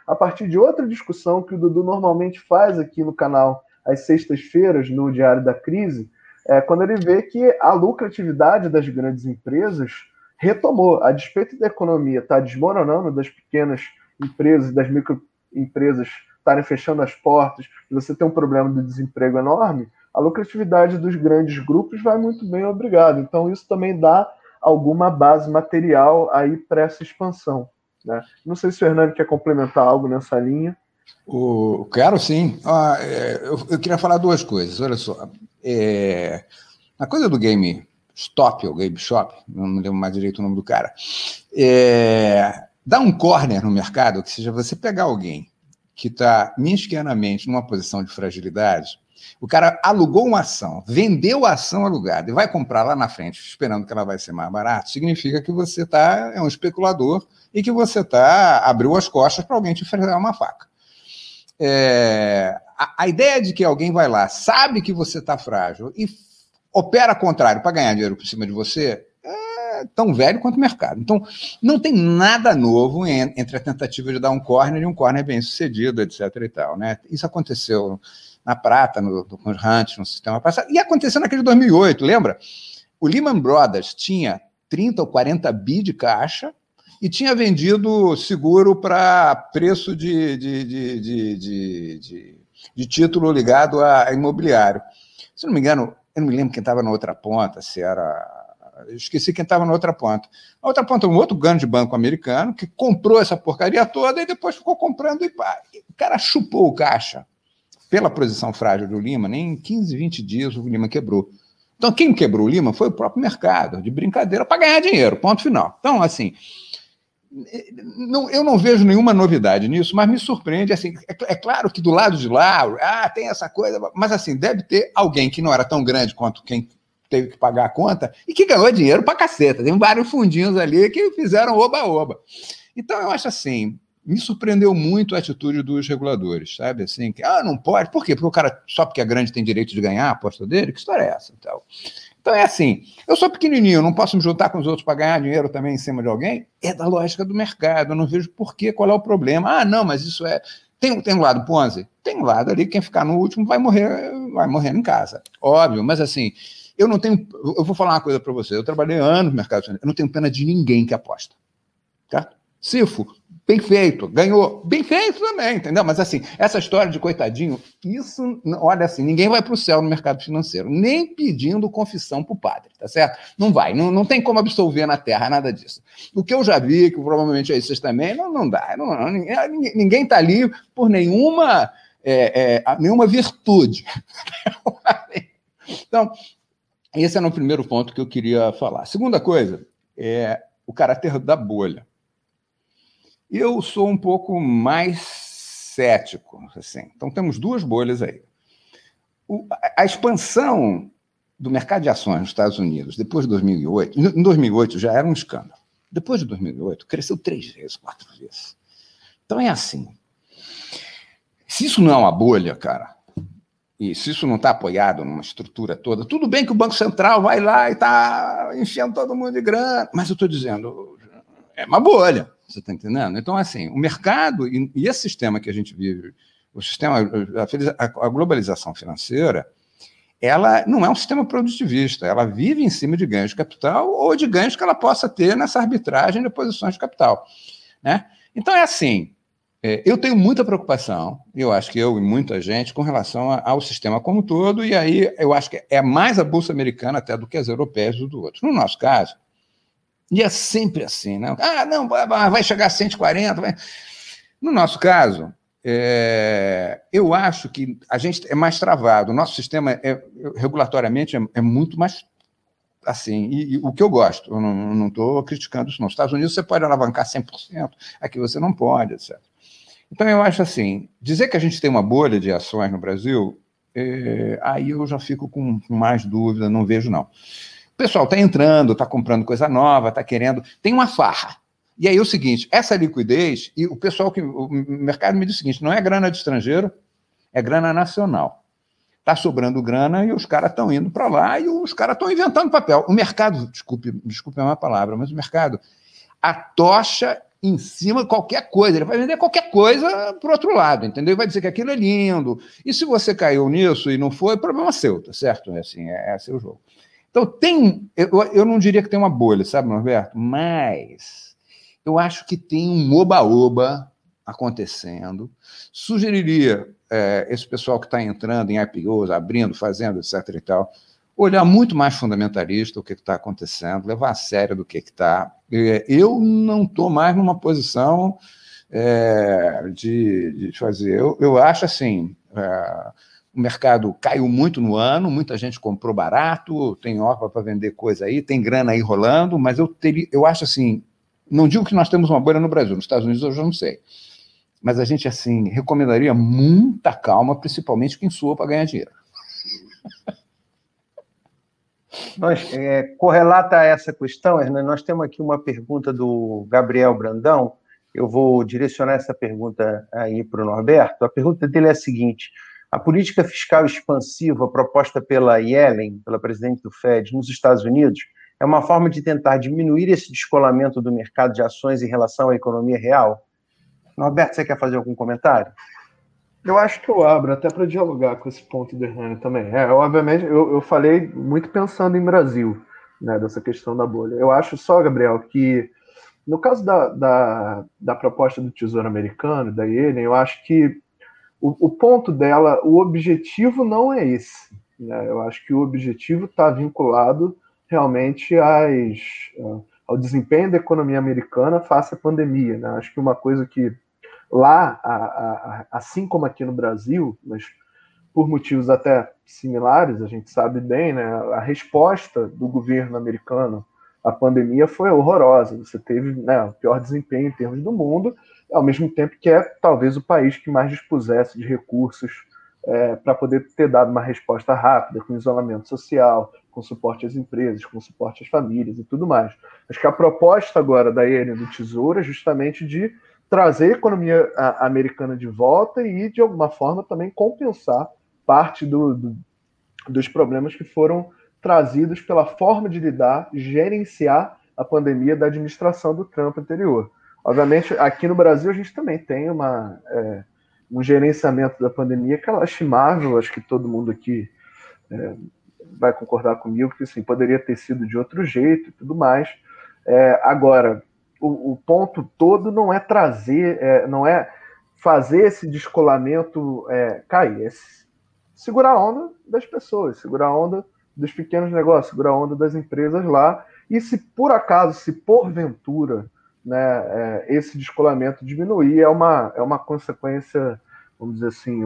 a partir de outra discussão que o Dudu normalmente faz aqui no canal às sextas-feiras, no Diário da Crise, quando ele vê que a lucratividade das grandes empresas retomou. A despeito da economia estar desmoronando, das pequenas empresas, das microempresas estarem fechando as portas, e você tem um problema de desemprego enorme, a lucratividade dos grandes grupos vai muito bem, obrigado. Então, isso também dá alguma base material aí para essa expansão, né? Não sei se o Hernani quer complementar algo nessa linha. Quero sim. Eu queria falar duas coisas. Olha só. A coisa do GameStop, ou GameShop, não me lembro mais direito o nome do cara, dá um corner no mercado, que seja você pegar alguém que está mesquinamente numa posição de fragilidade, o cara alugou uma ação, vendeu a ação alugada e vai comprar lá na frente, esperando que ela vai ser mais barata, significa que você é um especulador e que você abriu as costas para alguém te oferecer uma faca. A ideia de que alguém vai lá, sabe que você está frágil e opera ao contrário para ganhar dinheiro por cima de você, é tão velho quanto o mercado. Então, não tem nada novo entre a tentativa de dar um corner e um corner bem sucedido, etc. e tal, né? Isso aconteceu na prata, com os Hunt, no sistema passado, e aconteceu naquele 2008, lembra? O Lehman Brothers tinha 30 ou 40 bi de caixa e tinha vendido seguro para preço de título ligado a imobiliário. Se não me engano, eu não me lembro quem estava na outra ponta, se era... Eu esqueci quem estava na outra ponta. A outra ponta, um outro grande banco americano que comprou essa porcaria toda e depois ficou comprando e pá. O cara chupou o caixa pela posição frágil do Lehman. Nem em 15, 20 dias o Lehman quebrou. Então, quem quebrou o Lehman foi o próprio mercado, de brincadeira, para ganhar dinheiro, ponto final. Então, assim, eu não vejo nenhuma novidade nisso, mas me surpreende, assim, é claro que do lado de lá, tem essa coisa, mas, assim, deve ter alguém que não era tão grande quanto quem teve que pagar a conta e que ganhou dinheiro pra caceta. Tem vários fundinhos ali que fizeram oba-oba. Então, eu acho assim, me surpreendeu muito a atitude dos reguladores, sabe? Assim, que, não pode. Por quê? Porque o cara, só porque é grande, tem direito de ganhar a aposta dele? Que história é essa? Então, é assim, eu sou pequenininho, não posso me juntar com os outros para ganhar dinheiro também em cima de alguém? É da lógica do mercado, eu não vejo por quê, qual é o problema. Não, mas isso é... Tem um lado Ponzi? Tem um lado ali, quem ficar no último vai morrer em casa. Óbvio, mas assim... Eu vou falar uma coisa para você, eu trabalhei anos no mercado financeiro, eu não tenho pena de ninguém que aposta, certo? Cifo, bem feito, ganhou, bem feito também, entendeu? Mas assim, essa história de coitadinho, isso, olha assim, ninguém vai para o céu no mercado financeiro, nem pedindo confissão para o padre, tá certo? Não vai, não tem como absolver na terra nada disso. O que eu já vi, que provavelmente aí vocês também, não dá, ninguém está ali por nenhuma virtude. Então, esse era o primeiro ponto que eu queria falar. Segunda coisa é o caráter da bolha. Eu sou um pouco mais cético, assim. Então, temos duas bolhas aí. A expansão do mercado de ações nos Estados Unidos, depois de 2008, em 2008 já era um escândalo. Depois de 2008, cresceu 3 vezes, 4 vezes. Então, é assim. Se isso não é uma bolha, cara, e se isso não está apoiado numa estrutura toda, tudo bem que o Banco Central vai lá e está enchendo todo mundo de grana, mas eu estou dizendo, é uma bolha, você está entendendo? Então, assim, o mercado e esse sistema que a gente vive, o sistema, a globalização financeira, ela não é um sistema produtivista, ela vive em cima de ganhos de capital ou de ganhos que ela possa ter nessa arbitragem de posições de capital, né? Então, é assim, eu tenho muita preocupação, eu acho que eu e muita gente, com relação ao sistema como um todo, e aí eu acho que é mais a Bolsa Americana até do que as europeias do outro. No nosso caso, e é sempre assim, né? Não, vai chegar a 140, vai... No nosso caso, eu acho que a gente é mais travado, o nosso sistema regulatoriamente é muito mais assim, e o que eu gosto, eu não estou criticando isso não. Nos Estados Unidos você pode alavancar 100%, aqui você não pode, etc. Então, eu acho assim, dizer que a gente tem uma bolha de ações no Brasil, aí eu já fico com mais dúvida, não vejo, não. O pessoal está entrando, está comprando coisa nova, está querendo... Tem uma farra. E aí é o seguinte, essa liquidez, e o pessoal o mercado me diz o seguinte, não é grana de estrangeiro, é grana nacional. Está sobrando grana e os caras estão indo para lá e os caras estão inventando papel. O mercado, desculpe a minha palavra, mas o mercado atocha em cima de qualquer coisa. Ele vai vender qualquer coisa para o outro lado, entendeu? Vai dizer que aquilo é lindo. E se você caiu nisso e não foi, problema seu, tá certo? Assim, é seu jogo. Então, eu não diria que tem uma bolha, sabe, Norberto? Mas eu acho que tem um oba-oba acontecendo. Sugeriria esse pessoal que está entrando em IPOs, abrindo, fazendo, etc. e tal, olhar muito mais fundamentalista o que está acontecendo, levar a sério do que está. Eu não estou mais numa posição de fazer. Eu acho assim, o mercado caiu muito no ano, muita gente comprou barato, tem orpa para vender coisa aí, tem grana aí rolando, mas eu acho assim, não digo que nós temos uma bolha no Brasil, nos Estados Unidos eu já não sei, mas a gente assim recomendaria muita calma, principalmente quem sua para ganhar dinheiro. Correlata a essa questão, Hernani, nós temos aqui uma pergunta do Gabriel Brandão. Eu vou direcionar essa pergunta aí para o Norberto. A pergunta dele é a seguinte: a política fiscal expansiva proposta pela Yellen, pela presidente do Fed, nos Estados Unidos, é uma forma de tentar diminuir esse descolamento do mercado de ações em relação à economia real? Norberto, você quer fazer algum comentário? Eu acho que eu abro até para dialogar com esse ponto do Hernani também. Obviamente, eu falei muito pensando em Brasil, né, dessa questão da bolha. Eu acho só, Gabriel, que no caso da proposta do Tesouro Americano, da Yellen, eu acho que o ponto dela, o objetivo não é esse. Né? Eu acho que o objetivo está vinculado realmente ao desempenho da economia americana face à pandemia. Né? Acho que uma coisa que lá, assim como aqui no Brasil, mas por motivos até similares, a gente sabe bem, né, a resposta do governo americano à pandemia foi horrorosa. Você teve, né, o pior desempenho em termos do mundo, ao mesmo tempo que é talvez o país que mais dispusesse de recursos para poder ter dado uma resposta rápida, com isolamento social, com suporte às empresas, com suporte às famílias e tudo mais. Acho que a proposta agora da Yellen do Tesouro é justamente de trazer a economia americana de volta e, de alguma forma, também compensar parte dos problemas que foram trazidos pela forma de lidar, gerenciar a pandemia da administração do Trump anterior. Obviamente, aqui no Brasil, a gente também tem um gerenciamento da pandemia que é lastimável, acho que todo mundo aqui vai concordar comigo, que assim, poderia ter sido de outro jeito e tudo mais. Agora, o ponto todo não é trazer, não é fazer esse descolamento cair, é segurar a onda das pessoas, segurar a onda dos pequenos negócios, segurar a onda das empresas lá, e se por acaso, se porventura, né, esse descolamento diminuir, é uma consequência, vamos dizer assim,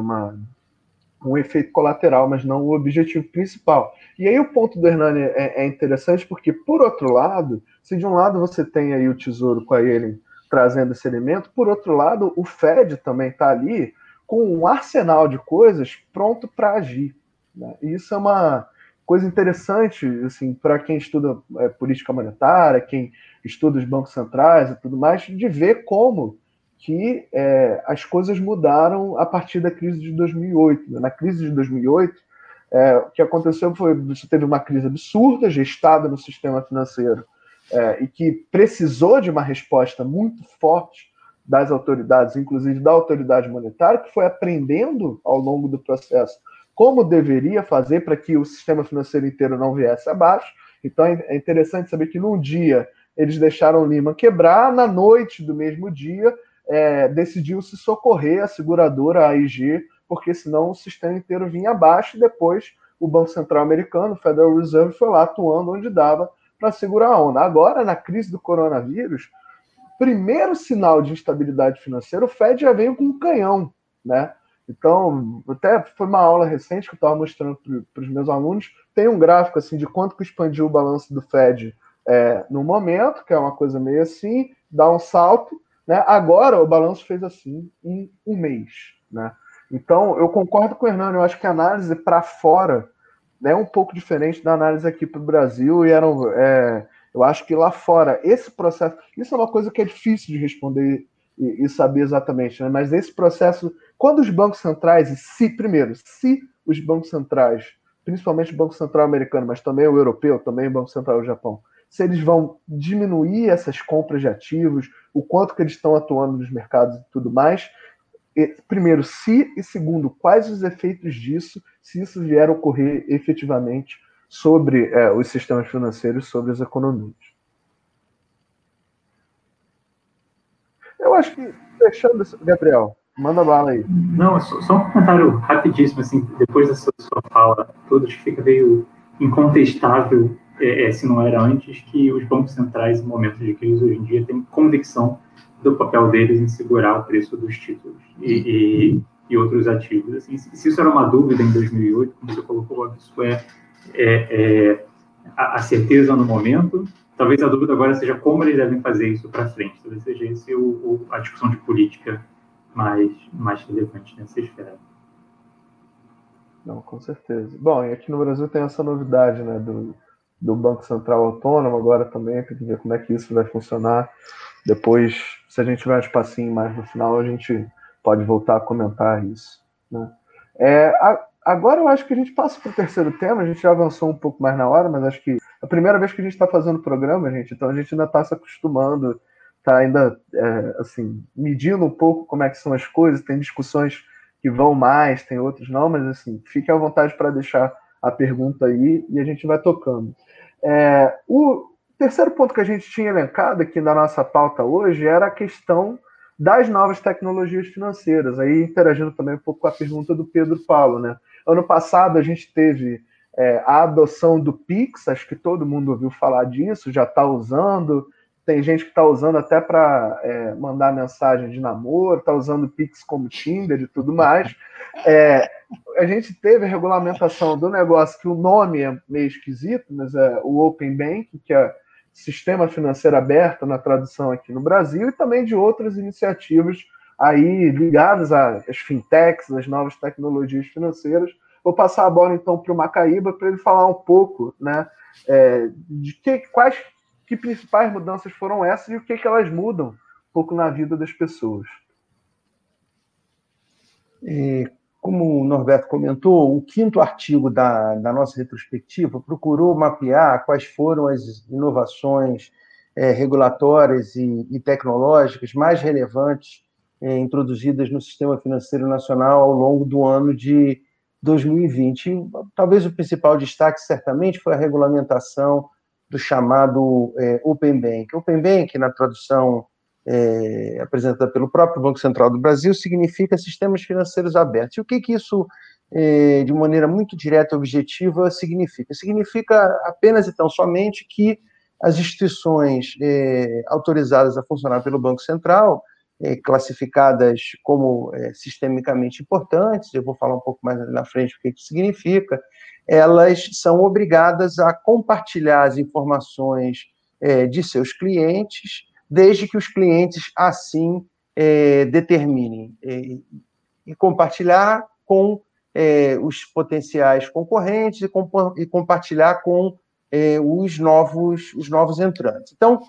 um efeito colateral, mas não o objetivo principal. E aí o ponto do Hernani é interessante porque, por outro lado, se de um lado você tem aí o Tesouro com a Yellen trazendo esse elemento, por outro lado, o Fed também está ali com um arsenal de coisas pronto para agir. Né? E isso é uma coisa interessante assim, para quem estuda política monetária, quem estuda os bancos centrais e tudo mais, de ver como que as coisas mudaram a partir da crise de 2008. Na crise de 2008, o que aconteceu foi que você teve uma crise absurda, gestada no sistema financeiro, e que precisou de uma resposta muito forte das autoridades, inclusive da autoridade monetária, que foi aprendendo ao longo do processo como deveria fazer para que o sistema financeiro inteiro não viesse abaixo. Então é interessante saber que num dia eles deixaram Lehman quebrar, na noite do mesmo dia decidiu-se socorrer a seguradora, a AIG, porque senão o sistema inteiro vinha abaixo e depois o Banco Central americano, o Federal Reserve, foi lá atuando onde dava para segurar a onda. Agora, na crise do coronavírus, primeiro sinal de instabilidade financeira, o Fed já veio com um canhão, né? Então, até foi uma aula recente que eu estava mostrando para os meus alunos, tem um gráfico assim de quanto que expandiu o balanço do Fed no momento, que é uma coisa meio assim, dá um salto, né? Agora o balanço fez assim em um mês, né? Então, eu concordo com o Hernani, eu acho que a análise para fora é um pouco diferente da análise aqui para o Brasil, e eu acho que lá fora, esse processo, isso é uma coisa que é difícil de responder e saber exatamente, né? Mas esse processo, quando os bancos centrais, se os bancos centrais, principalmente o Banco Central americano, mas também o europeu, também o Banco Central do Japão, se eles vão diminuir essas compras de ativos, o quanto que eles estão atuando nos mercados e tudo mais. Primeiro, se, e segundo, quais os efeitos disso, se isso vier a ocorrer efetivamente sobre os sistemas financeiros, sobre as economias. Eu acho que, fechando, Gabriel, manda bala aí. Não, só um comentário rapidíssimo, assim, depois dessa sua fala toda, acho que fica meio incontestável, se não era antes, que os bancos centrais, em momentos de crise hoje em dia, têm convicção do papel deles em segurar o preço dos títulos e outros ativos. Assim, se isso era uma dúvida em 2008, como você colocou, isso a certeza no momento. Talvez a dúvida agora seja como eles devem fazer isso para frente. Talvez seja esse a discussão de política mais relevante nessa esfera. Não, com certeza. Bom, e aqui no Brasil tem essa novidade, né, do Banco Central Autônomo agora também, tem que ver como é que isso vai funcionar. Depois, se a gente tiver um espacinho mais no final, a gente pode voltar a comentar isso, né? Agora eu acho que a gente passa para o terceiro tema, a gente já avançou um pouco mais na hora, mas acho que é a primeira vez que a gente está fazendo o programa, gente, então a gente ainda está se acostumando, está ainda, assim, medindo um pouco como é que são as coisas, tem discussões que vão mais, tem outros não, mas assim, fique à vontade para deixar a pergunta aí e a gente vai tocando. O terceiro ponto que a gente tinha elencado aqui na nossa pauta hoje era a questão das novas tecnologias financeiras, aí interagindo também um pouco com a pergunta do Pedro Paulo, né? Ano passado a gente teve a adoção do Pix, acho que todo mundo ouviu falar disso, já está usando, tem gente que está usando até para mandar mensagem de namoro, está usando o Pix como Tinder e tudo mais. A gente teve a regulamentação do negócio, que o nome é meio esquisito, mas é o Open Banking, que é Sistema Financeiro Aberto, na tradução aqui no Brasil, e também de outras iniciativas aí ligadas às fintechs, às novas tecnologias financeiras. Vou passar a bola, então, para o Macaíba, para ele falar um pouco, né, de quais principais mudanças foram essas e o que elas mudam um pouco na vida das pessoas. Como o Norberto comentou, o 5º artigo da nossa retrospectiva procurou mapear quais foram as inovações regulatórias e tecnológicas mais relevantes introduzidas no sistema financeiro nacional ao longo do ano de 2020. E, talvez o principal destaque, certamente, foi a regulamentação do chamado Open Bank. Open Bank, na tradução apresentada pelo próprio Banco Central do Brasil, significa sistemas financeiros abertos. E o que isso, de maneira muito direta e objetiva, significa? Significa apenas e tão somente que as instituições autorizadas a funcionar pelo Banco Central, classificadas como sistemicamente importantes, eu vou falar um pouco mais na frente o que isso significa, elas são obrigadas a compartilhar as informações de seus clientes, desde que os clientes assim determinem, e compartilhar com os potenciais concorrentes e compartilhar com os novos entrantes. Então,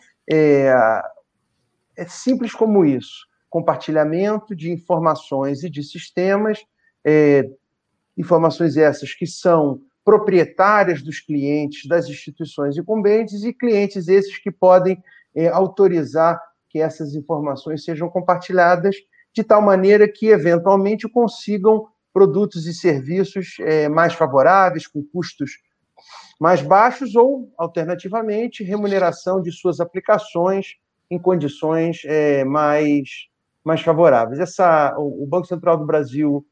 é simples como isso, compartilhamento de informações e de sistemas, informações essas que são proprietárias dos clientes, das instituições incumbentes, e clientes esses que podem autorizar que essas informações sejam compartilhadas de tal maneira que, eventualmente, consigam produtos e serviços mais favoráveis, com custos mais baixos, ou, alternativamente, remuneração de suas aplicações em condições mais favoráveis. O Banco Central do Brasil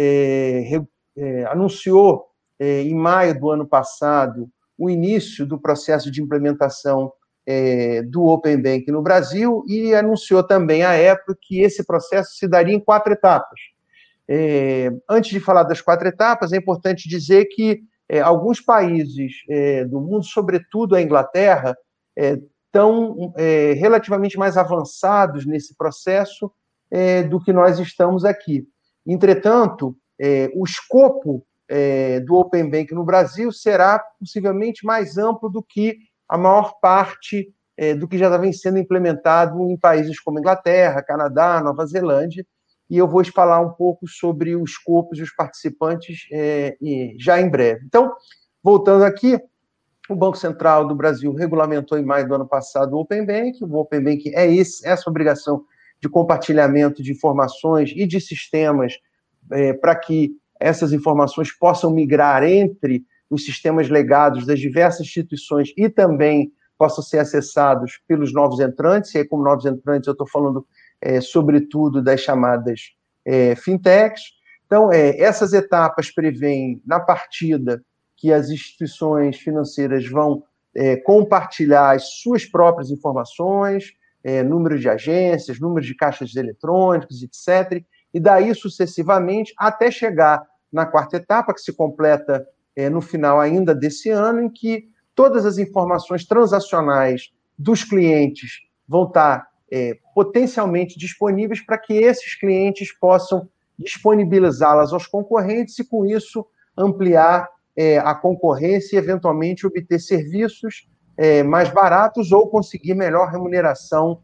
anunciou, em maio do ano passado, o início do processo de implementação do Open Bank no Brasil, e anunciou também, à época, que esse processo se daria em 4 etapas. Antes de falar das 4 etapas, é importante dizer que alguns países do mundo, sobretudo a Inglaterra, estão relativamente mais avançados nesse processo do que nós estamos aqui. Entretanto, o escopo do Open Bank no Brasil será possivelmente mais amplo do que a maior parte do que já vem sendo implementado em países como Inglaterra, Canadá, Nova Zelândia, e eu vou falar um pouco sobre os escopos e os participantes já em breve. Então, voltando aqui, O Banco Central do Brasil regulamentou em maio do ano passado o Open Banking. O Open Banking é essa obrigação de compartilhamento de informações e de sistemas para que essas informações possam migrar entre os sistemas legados das diversas instituições e também possam ser acessados pelos novos entrantes. E aí, como novos entrantes, eu estou falando, sobretudo, das chamadas fintechs. Então, essas etapas prevêem, na partida, que as instituições financeiras vão compartilhar as suas próprias informações, números de agências, números de caixas eletrônicos, etc., e daí sucessivamente até chegar na quarta etapa, que se completa no final ainda desse ano, em que todas as informações transacionais dos clientes vão estar potencialmente disponíveis para que esses clientes possam disponibilizá-las aos concorrentes e, com isso, ampliar a concorrência e, eventualmente, obter serviços mais baratos ou conseguir melhor remuneração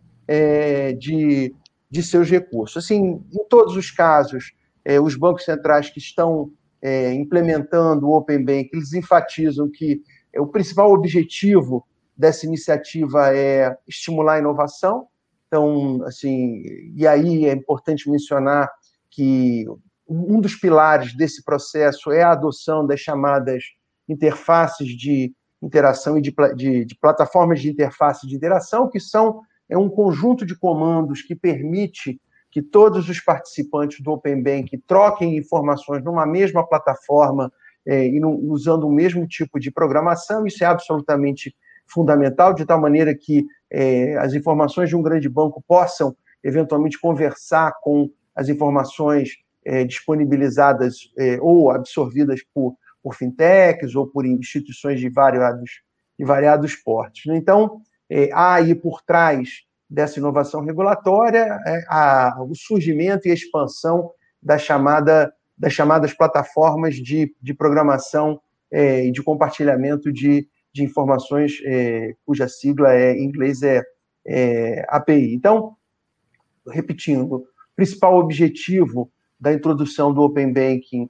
de seus recursos. Assim, em todos os casos, os bancos centrais que estão implementando o Open Banking, eles enfatizam que o principal objetivo dessa iniciativa é estimular a inovação. Então, assim, e aí é importante mencionar que um dos pilares desse processo é a adoção das chamadas interfaces de interação e de plataformas de interface de interação, que são um conjunto de comandos que permite que todos os participantes do Open Banking troquem informações numa mesma plataforma e usando o mesmo tipo de programação. Isso é absolutamente fundamental, de tal maneira que as informações de um grande banco possam, eventualmente, conversar com as informações disponibilizadas ou absorvidas por fintechs ou por instituições de variados portes. Então, há aí por trás dessa inovação regulatória o surgimento e a expansão das chamadas plataformas de programação e de compartilhamento de informações, cuja sigla em inglês é API. Então, repetindo, o principal objetivo da introdução do Open Banking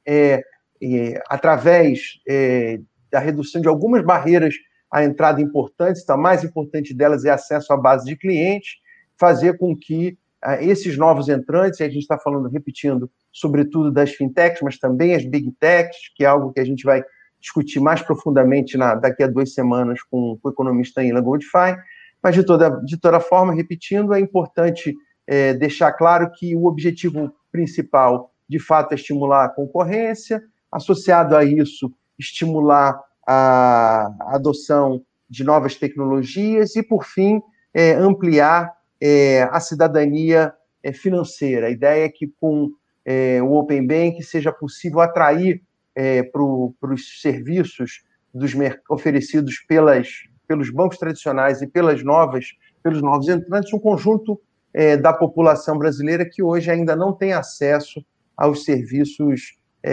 através da redução de algumas barreiras à entrada importantes. Então, a mais importante delas é acesso à base de clientes, fazer com que esses novos entrantes, e a gente está falando, repetindo, sobretudo das fintechs, mas também as big techs, que é algo que a gente vai discutir mais profundamente daqui a 2 semanas com o economista Ilan Goldfein. Mas, de toda forma, repetindo, é importante deixar claro que o objetivo principal, de fato, é estimular a concorrência, associado a isso, estimular a adoção de novas tecnologias e, por fim, ampliar a cidadania financeira. A ideia é que, com o Open Banking, seja possível atrair para os serviços oferecidos pelos bancos tradicionais e pelos novos entrantes, um conjunto da população brasileira que hoje ainda não tem acesso aos serviços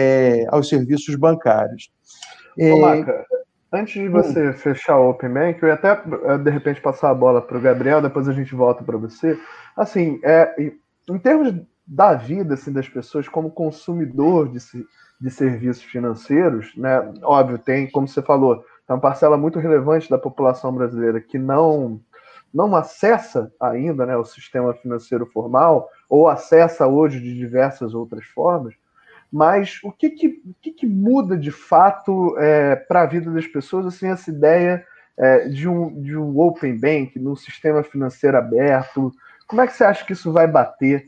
bancários. Ô, Maca, antes de você fechar o Open Bank, eu ia até, de repente, passar a bola para o Gabriel, depois a gente volta para você. Assim, em termos da vida assim, das pessoas como consumidor de serviços financeiros, né? Óbvio, tem, como você falou, tem uma parcela muito relevante da população brasileira que não acessa ainda, né, o sistema financeiro formal, ou acessa hoje de diversas outras formas. Mas o que muda de fato para a vida das pessoas, assim, essa ideia de um Open Bank, num sistema financeiro aberto? Como é que você acha que isso vai bater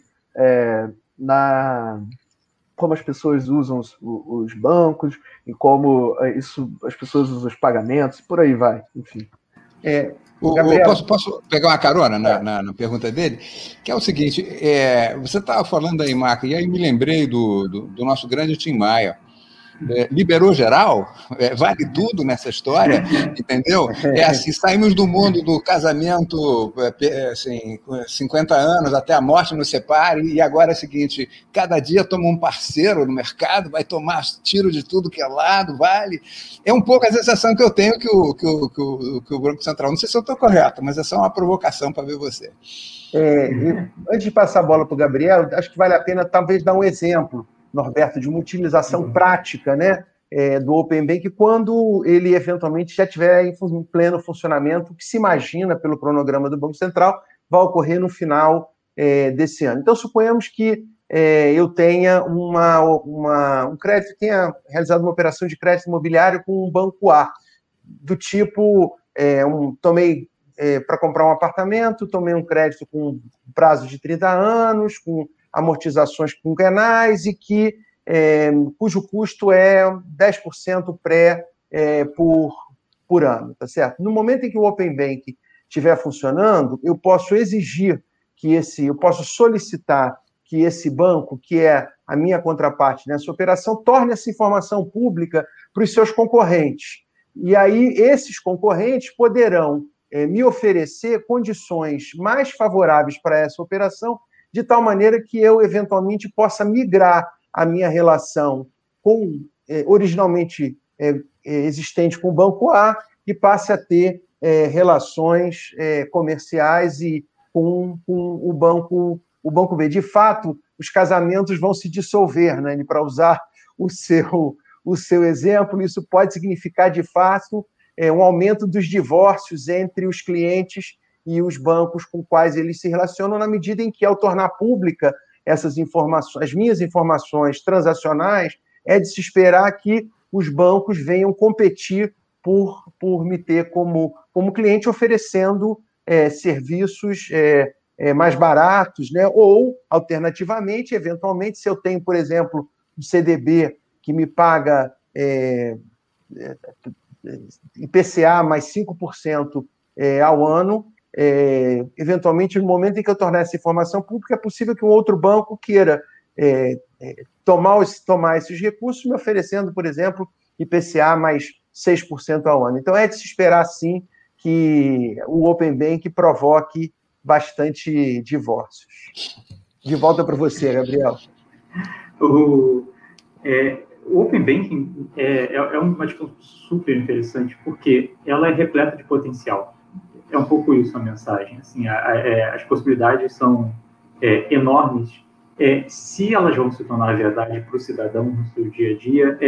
como as pessoas usam os bancos e como as pessoas usam os pagamentos, por aí vai, enfim. Posso pegar uma carona na pergunta dele? Que é o seguinte, você estava falando aí, Maca, e aí me lembrei do nosso grande Tim Maia. Liberou geral, vale tudo nessa história, entendeu? Assim, saímos do mundo do casamento, assim, 50 anos, até a morte nos separe, e agora é o seguinte, cada dia toma um parceiro no mercado, vai tomar tiro de tudo que é lado, vale. É um pouco a sensação que eu tenho que o Banco Central, não sei se eu estou correto, mas é só uma provocação para ver você. Antes de passar a bola para o Gabriel, acho que vale a pena talvez dar um exemplo, Norberto, de uma utilização prática, né, do Open Bank quando ele eventualmente já estiver em pleno funcionamento, que se imagina pelo cronograma do Banco Central vai ocorrer no final desse ano. Então, suponhamos que eu tenha um crédito, tenha realizado uma operação de crédito imobiliário com um banco A, do tipo, tomei para comprar um apartamento, tomei um crédito com prazo de 30 anos, com amortizações quinquenais e cujo custo é 10% por ano, tá certo? No momento em que o Open Bank estiver funcionando, eu posso exigir eu posso solicitar que esse banco, que é a minha contraparte nessa operação, torne essa informação pública para os seus concorrentes. E aí, esses concorrentes poderão me oferecer condições mais favoráveis para essa operação, de tal maneira que eu, eventualmente, possa migrar a minha relação originalmente existente com o Banco A e passe a ter relações comerciais e com o Banco B. De fato, os casamentos vão se dissolver, né? Para usar o seu exemplo, isso pode significar, de fato, um aumento dos divórcios entre os clientes e os bancos com quais eles se relacionam, na medida em que, ao tornar pública essas informações, as minhas informações transacionais, é de se esperar que os bancos venham competir por me ter como cliente, oferecendo serviços mais baratos, né? Ou, alternativamente, eventualmente, se eu tenho, por exemplo, um CDB que me paga IPCA mais 5% ao ano, eventualmente, no momento em que eu tornar essa informação pública, é possível que um outro banco queira tomar esses recursos, me oferecendo, por exemplo, IPCA mais 6% ao ano. Então, é de se esperar, sim, que o Open Bank provoque bastante divórcios. De volta para você, Gabriel. O Open Banking é uma discussão super interessante, porque ela é repleta de potencial. É um pouco isso a mensagem. Assim, as possibilidades são enormes. Se elas vão se tornar verdade para o cidadão no seu dia a dia,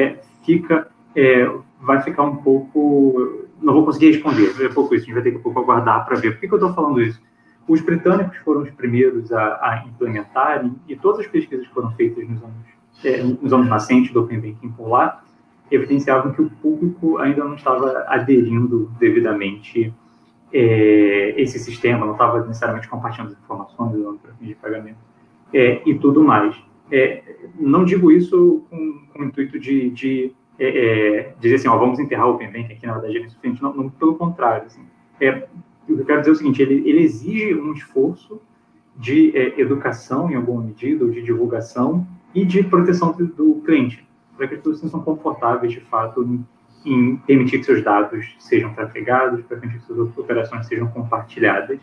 vai ficar um pouco... Não vou conseguir responder, é pouco isso, a gente vai ter que um pouco aguardar para ver. Por que eu estou falando isso? Os britânicos foram os primeiros a implementarem, e todas as pesquisas que foram feitas nos anos nascentes do Open Banking por lá, evidenciavam que o público ainda não estava aderindo devidamente esse sistema, não estava necessariamente compartilhando as informações, usando para fins de pagamento e tudo mais. Não digo isso com o intuito de dizer assim, vamos enterrar o Open Banking aqui, na verdade, é insuficiente. Não, pelo contrário. Assim, o que eu quero dizer é o seguinte, ele exige um esforço de educação, em alguma medida, ou de divulgação, e de proteção do cliente, para que as pessoas se sintam confortáveis, de fato, em permitir que seus dados sejam trafegados, para permitir que suas operações sejam compartilhadas.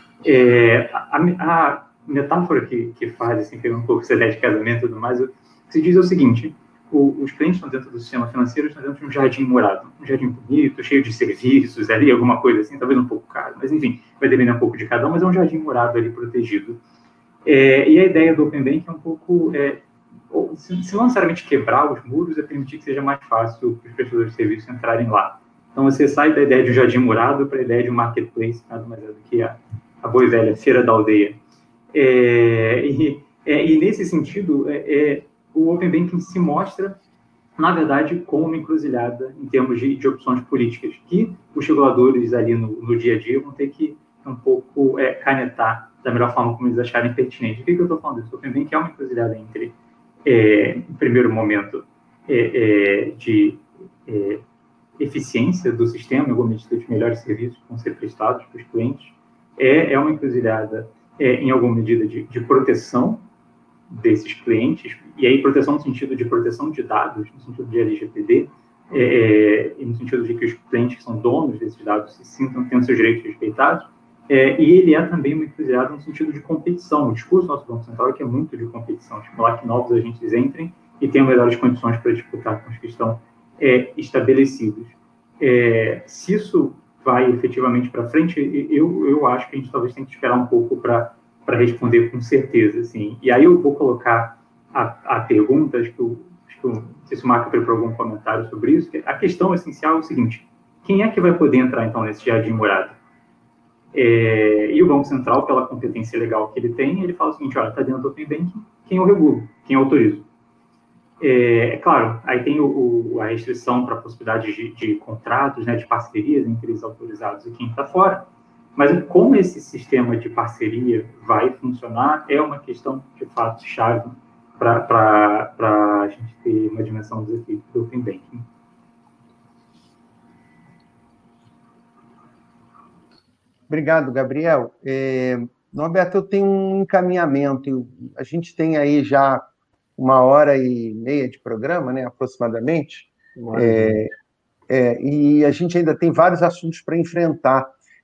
A metáfora que faz, assim, pegando um pouco essa ideia de casamento e tudo mais, se diz o seguinte: os clientes estão dentro do sistema financeiro, estão dentro de um jardim morado, um jardim bonito, cheio de serviços ali, alguma coisa assim, talvez um pouco caro, mas enfim, vai depender um pouco de cada um, mas é um jardim morado ali, protegido. E a ideia do Open Banking é um pouco, se não necessariamente quebrar os muros, é permitir que seja mais fácil para os prestadores de serviços entrarem lá. Então você sai da ideia de um jardim morado para a ideia de um marketplace, nada mais é do que a boa e velha feira da aldeia. E nesse sentido, o Open Banking se mostra, na verdade, como uma encruzilhada em termos de opções políticas, que os reguladores ali no dia a dia vão ter que um pouco canetar da melhor forma como eles acharem pertinente. Por que eu estou falando disso? O Open Banking é uma encruzilhada entre, em primeiro momento, de eficiência do sistema, em alguma medida de melhores serviços que vão ser prestados para os clientes, é uma encruzilhada, em alguma medida, de proteção desses clientes, e aí proteção no sentido de proteção de dados, no sentido de LGPD, e no sentido de que os clientes que são donos desses dados se sintam tendo seus direitos respeitados, e ele é também uma encruzilhada no sentido de competição. O discurso do nosso Banco Central é que é muito de competição, estimular que novos agentes entrem e tenham melhores condições para disputar com os que estão estabelecidos. Se isso vai efetivamente para frente, eu acho que a gente talvez tenha que esperar um pouco para responder com certeza, assim. E aí eu vou colocar a pergunta, acho que sei se o Marco preparou algum comentário sobre isso, a questão essencial é o seguinte: quem é que vai poder entrar, então, nesse jardim morado? E o Banco Central, pela competência legal que ele tem, ele fala o seguinte: olha, está dentro do Open Banking, quem eu regulo, quem eu autorizo. Claro, aí tem a restrição para a possibilidade de contratos, né, de parcerias entre os autorizados e quem está fora, mas como esse sistema de parceria vai funcionar é uma questão, de fato, chave para a gente ter uma dimensão do desafio do Open Banking. Obrigado, Gabriel. Norberto, eu tenho um encaminhamento. A gente tem aí já 1h30 de programa, né, aproximadamente, e a gente ainda tem vários assuntos para enfrentar.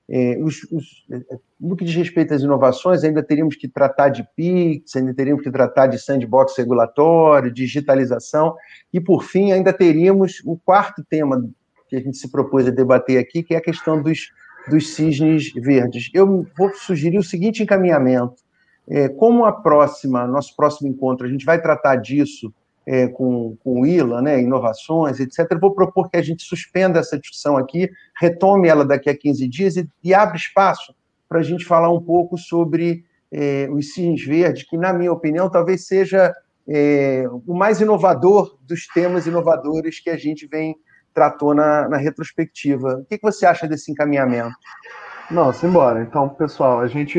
No que diz respeito às inovações, ainda teríamos que tratar de PIX, ainda teríamos que tratar de sandbox regulatório, digitalização, e, por fim, ainda teríamos o quarto tema que a gente se propôs a debater aqui, que é a questão dos cisnes verdes. Eu vou sugerir o seguinte encaminhamento: como nosso próximo encontro, a gente vai tratar disso com o ILA, né, inovações, etc., eu vou propor que a gente suspenda essa discussão aqui, retome ela daqui a 15 dias e abra espaço para a gente falar um pouco sobre os cisnes verdes, que, na minha opinião, talvez seja o mais inovador dos temas inovadores que a gente tratou na retrospectiva. O que você acha desse encaminhamento? Não, simbora. Então, pessoal, a gente...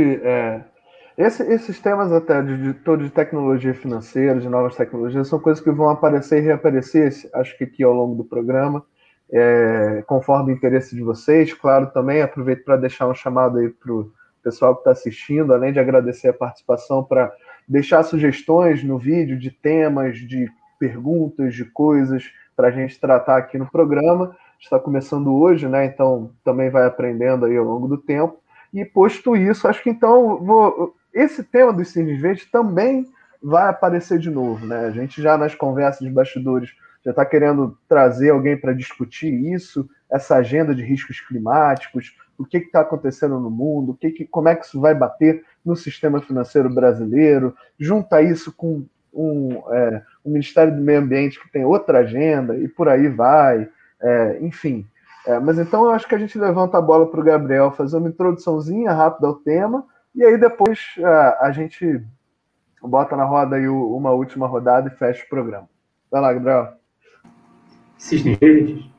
Esses temas até de tecnologia financeira, de novas tecnologias, são coisas que vão aparecer e reaparecer, acho que aqui ao longo do programa, conforme o interesse de vocês. Claro, também aproveito para deixar um chamado aí para o pessoal que está assistindo, além de agradecer a participação, para deixar sugestões no vídeo de temas, de perguntas, de coisas para a gente tratar aqui no programa. Está começando hoje, né? Então também vai aprendendo aí ao longo do tempo. E posto isso, acho que então esse tema dos cisnes verdes também vai aparecer de novo, né? A gente já nas conversas de bastidores já está querendo trazer alguém para discutir isso, essa agenda de riscos climáticos, o que está acontecendo no mundo, como é que isso vai bater no sistema financeiro brasileiro, junta isso com o Ministério do Meio Ambiente, que tem outra agenda, e por aí vai, enfim. Mas então eu acho que a gente levanta a bola para o Gabriel fazer uma introduçãozinha rápida ao tema, e aí depois a gente bota na roda aí uma última rodada e fecha o programa. Vai lá, Gabriel. Cisne verde.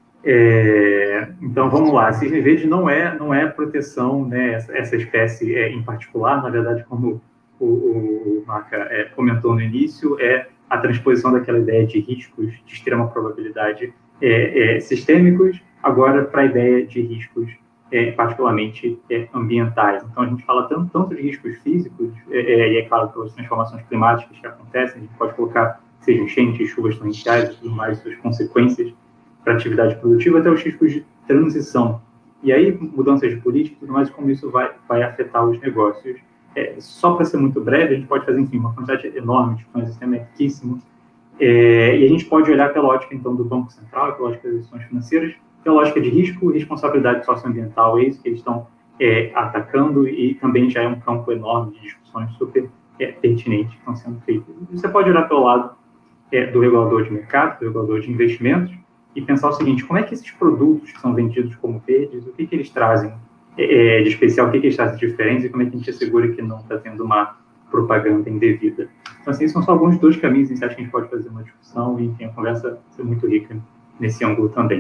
Então vamos lá. Cisne verde não é proteção, né, essa espécie em particular. Na verdade, como o Marca comentou no início, é a transposição daquela ideia de riscos de extrema probabilidade sistêmicos agora para a ideia de riscos particularmente ambientais. Então, a gente fala tanto de riscos físicos, e é claro, pelas transformações climáticas que acontecem, a gente pode colocar, seja enchentes, chuvas torrenciais e tudo mais, suas consequências para a atividade produtiva, até os riscos de transição. E aí, mudanças de política e tudo mais, como isso vai afetar os negócios. Só para ser muito breve, a gente pode fazer, enfim, uma quantidade enorme de coisas, o sistema é riquíssimo, e a gente pode olhar pela ótica, então, do Banco Central, pela ótica das instituições financeiras, pela lógica de risco e responsabilidade socioambiental, é isso que eles estão atacando, e também já é um campo enorme de discussões super pertinentes que estão sendo feitas. Você pode olhar pelo lado do regulador de mercado, do regulador de investimentos, e pensar o seguinte: como é que esses produtos que são vendidos como verdes, o que eles trazem de especial, o que eles trazem de diferente, e como é que a gente assegura que não está tendo uma propaganda indevida. Então, assim, são só alguns dos caminhos em que a gente pode fazer uma discussão, e enfim, a conversa vai ser muito rica nesse ângulo também.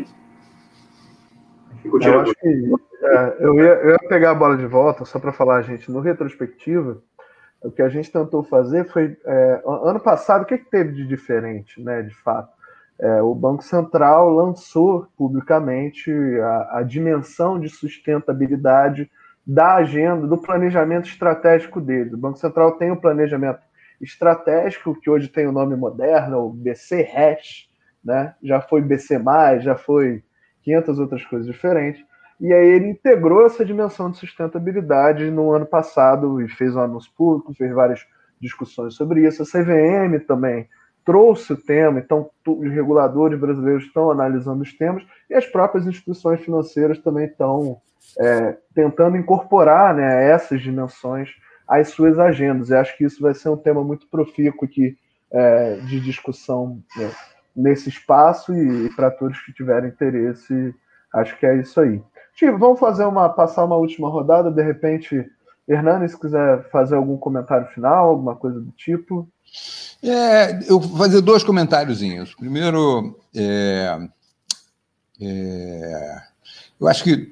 Eu acho que eu ia pegar a bola de volta só para falar, gente, no retrospectiva, o que a gente tentou fazer foi, ano passado, o que teve de diferente, né, de fato? O Banco Central lançou publicamente a dimensão de sustentabilidade da agenda, do planejamento estratégico dele. O Banco Central tem um planejamento estratégico, que hoje tem o nome moderno, o BC-RESH, né? Já foi BC+, já foi 500 outras coisas diferentes, e aí ele integrou essa dimensão de sustentabilidade no ano passado e fez um anúncio público, fez várias discussões sobre isso. A CVM também trouxe o tema, então os reguladores brasileiros estão analisando os temas, e as próprias instituições financeiras também estão tentando incorporar, né, essas dimensões às suas agendas. Eu acho que isso vai ser um tema muito profícuo aqui de discussão, né, nesse espaço e para todos que tiverem interesse, acho que é isso aí. Tio, vamos passar uma última rodada, de repente, Hernani, se quiser fazer algum comentário final, alguma coisa do tipo. Eu vou fazer 2 comentáriozinhos. Primeiro, eu acho que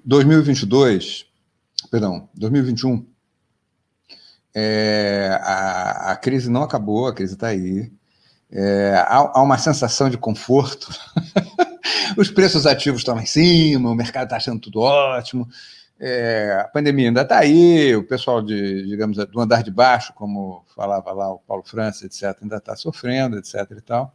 2021, a crise não acabou, a crise está aí. Há uma sensação de conforto. Os preços ativos estão lá em cima, o mercado está achando tudo ótimo. A pandemia ainda está aí, o pessoal digamos, do andar de baixo, como falava lá o Paulo França, etc., ainda está sofrendo, etc. e tal.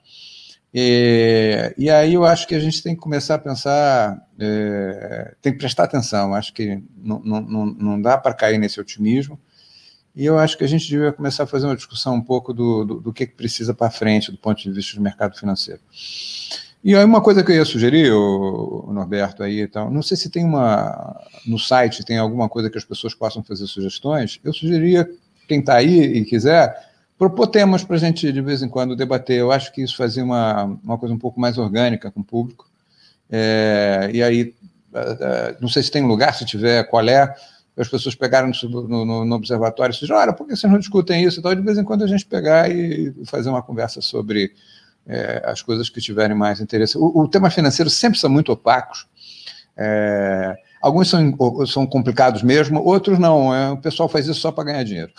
E aí eu acho que a gente tem que começar a pensar, tem que prestar atenção, acho que não dá para cair nesse otimismo, e eu acho que a gente devia começar a fazer uma discussão um pouco do que precisa para frente do ponto de vista do mercado financeiro. E aí uma coisa que eu ia sugerir, o Norberto, aí e tal, não sei se tem no site tem alguma coisa que as pessoas possam fazer sugestões, eu sugeriria, quem está aí e quiser, propor temas para a gente, de vez em quando, debater. Eu acho que isso fazia uma coisa um pouco mais orgânica com o público. E aí, não sei se tem lugar, se tiver, qual é, as pessoas pegaram no observatório e disseram, olha, por que vocês não discutem isso? Então, de vez em quando, a gente pegar e fazer uma conversa sobre as coisas que tiverem mais interesse. O tema financeiro sempre são muito opacos. Alguns são complicados mesmo, outros não. O pessoal faz isso só para ganhar dinheiro.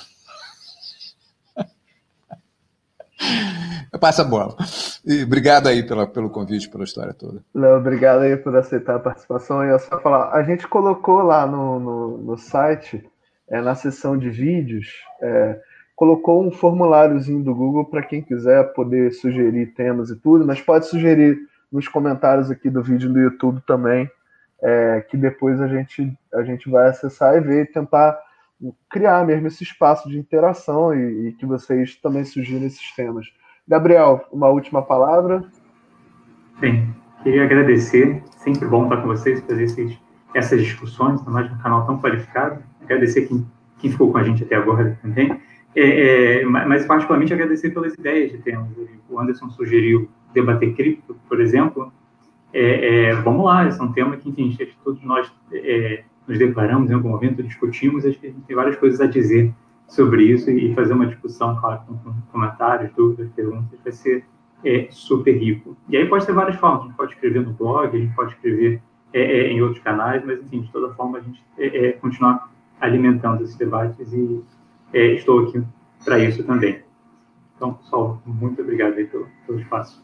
Passa a bola. E obrigado aí pelo convite, pela história toda. Léo, obrigado aí por aceitar a participação. E eu só falar, a gente colocou lá no site, na seção de vídeos, colocou um formuláriozinho do Google para quem quiser poder sugerir temas e tudo, mas pode sugerir nos comentários aqui do vídeo do YouTube também, que depois a gente vai acessar e ver e tentar criar mesmo esse espaço de interação e que vocês também sugiram esses temas. Gabriel, uma última palavra? Bem, queria agradecer, sempre bom estar com vocês, fazer essas discussões, ainda mais num canal tão qualificado. Agradecer quem ficou com a gente até agora também. Mas particularmente agradecer pelas ideias de temas. O Anderson sugeriu debater cripto, por exemplo. Vamos lá, esse é um tema que, enfim, todos nós nos deparamos em algum momento, discutimos, acho que a gente tem várias coisas a dizer sobre isso e fazer uma discussão, claro, com comentários, dúvidas, perguntas, vai ser super rico. E aí pode ter várias formas, a gente pode escrever no blog, a gente pode escrever em outros canais, mas, enfim, de toda forma, a gente continuar alimentando esses debates e estou aqui para isso também. Então, pessoal, muito obrigado aí pelo espaço.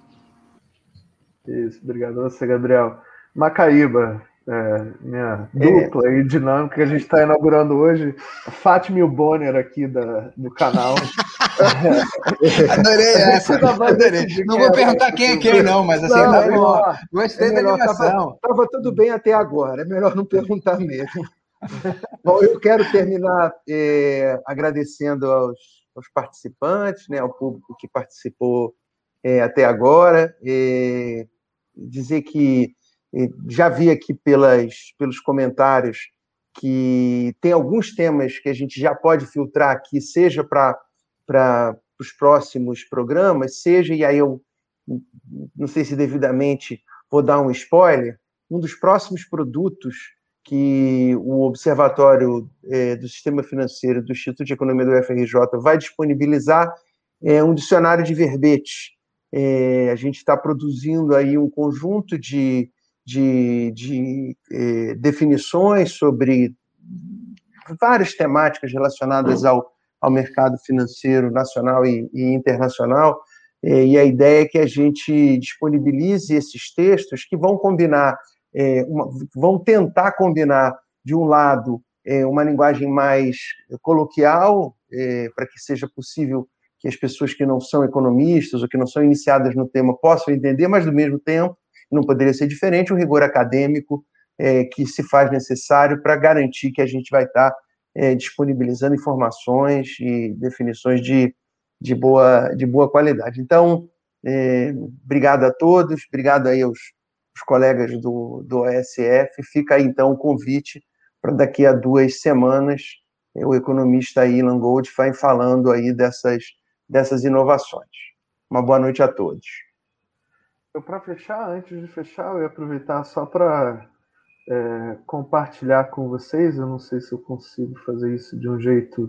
Isso, obrigado a você, Gabriel. Macaíba, minha dupla e dinâmica que a gente está inaugurando hoje, Fátima e o Bonner aqui do canal. Adorei essa, adorei. Não vou perguntar quem é quem, não, mas assim, gostei da animação. Estava tudo bem até agora, é melhor não perguntar mesmo. Bom, eu quero terminar agradecendo aos participantes, ao público que participou até agora, dizer que já vi aqui pelos comentários que tem alguns temas que a gente já pode filtrar aqui, seja para os próximos programas, seja, e aí eu não sei se devidamente vou dar um spoiler, um dos próximos produtos que o Observatório do Sistema Financeiro do Instituto de Economia do UFRJ vai disponibilizar é um dicionário de verbetes. A gente está produzindo aí um conjunto de definições sobre várias temáticas relacionadas ao mercado financeiro nacional e internacional, e a ideia é que a gente disponibilize esses textos que vão combinar, vão tentar combinar, de um lado, uma linguagem mais coloquial, para que seja possível que as pessoas que não são economistas ou que não são iniciadas no tema possam entender, mas, do mesmo tempo, não poderia ser diferente, o rigor acadêmico que se faz necessário para garantir que a gente vai estar disponibilizando informações e definições de boa qualidade. Então, obrigado a todos, obrigado aí aos colegas do OSF. Fica aí, então, o convite para daqui a 2 semanas o economista Ilan Goldfein falando aí dessas inovações. Uma boa noite a todos. para fechar, antes de fechar, eu ia aproveitar só para compartilhar com vocês. Eu não sei se eu consigo fazer isso de um jeito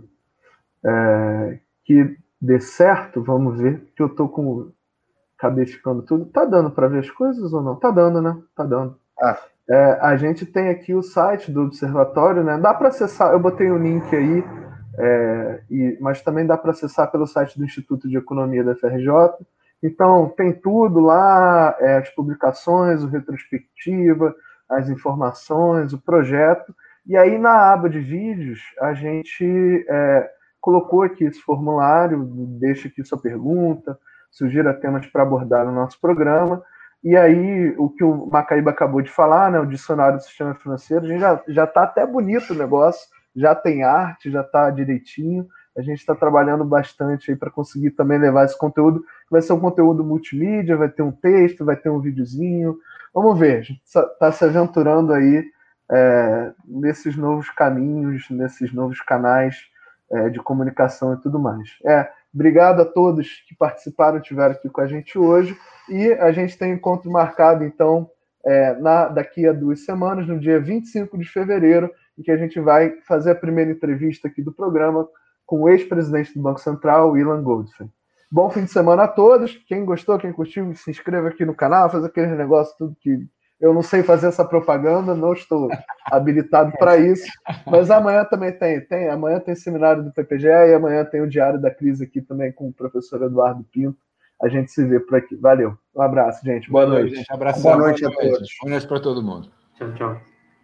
que dê certo. Vamos ver, que eu tô com cabeçando tudo. Tá dando para ver as coisas ou não? Tá dando, né? Tá dando. A gente tem aqui o site do Observatório, né? Dá para acessar, eu botei o link aí, mas também dá para acessar pelo site do Instituto de Economia da FRJ. Então, tem tudo lá, as publicações, o retrospectiva, as informações, o projeto. E aí, na aba de vídeos, a gente colocou aqui esse formulário, deixa aqui sua pergunta, sugira temas para abordar no nosso programa. E aí, o que o Macaíba acabou de falar, né, o dicionário do sistema financeiro, a gente já está até bonito o negócio, já tem arte, já está direitinho. A gente está trabalhando bastante aí para conseguir também levar esse conteúdo. Vai ser um conteúdo multimídia, vai ter um texto, vai ter um videozinho. Vamos ver, a gente está se aventurando aí nesses novos caminhos, nesses novos canais de comunicação e tudo mais. Obrigado a todos que participaram, estiveram aqui com a gente hoje. E a gente tem um encontro marcado, então, daqui a 2 semanas, no dia 25 de fevereiro, em que a gente vai fazer a primeira entrevista aqui do programa com o ex-presidente do Banco Central, Ilan Goldfein. Bom fim de semana a todos. Quem gostou, quem curtiu, se inscreva aqui no canal, faz aquele negócio tudo que eu não sei fazer essa propaganda, não estou habilitado para isso, mas amanhã também tem. Amanhã tem seminário do PPGE e amanhã tem o Diário da Crise aqui também com o professor Eduardo Pinto. A gente se vê por aqui. Valeu. Um abraço, gente. Boa noite. Gente. Abração. Boa noite a todos. Boa noite para todo mundo. Tchau, tchau.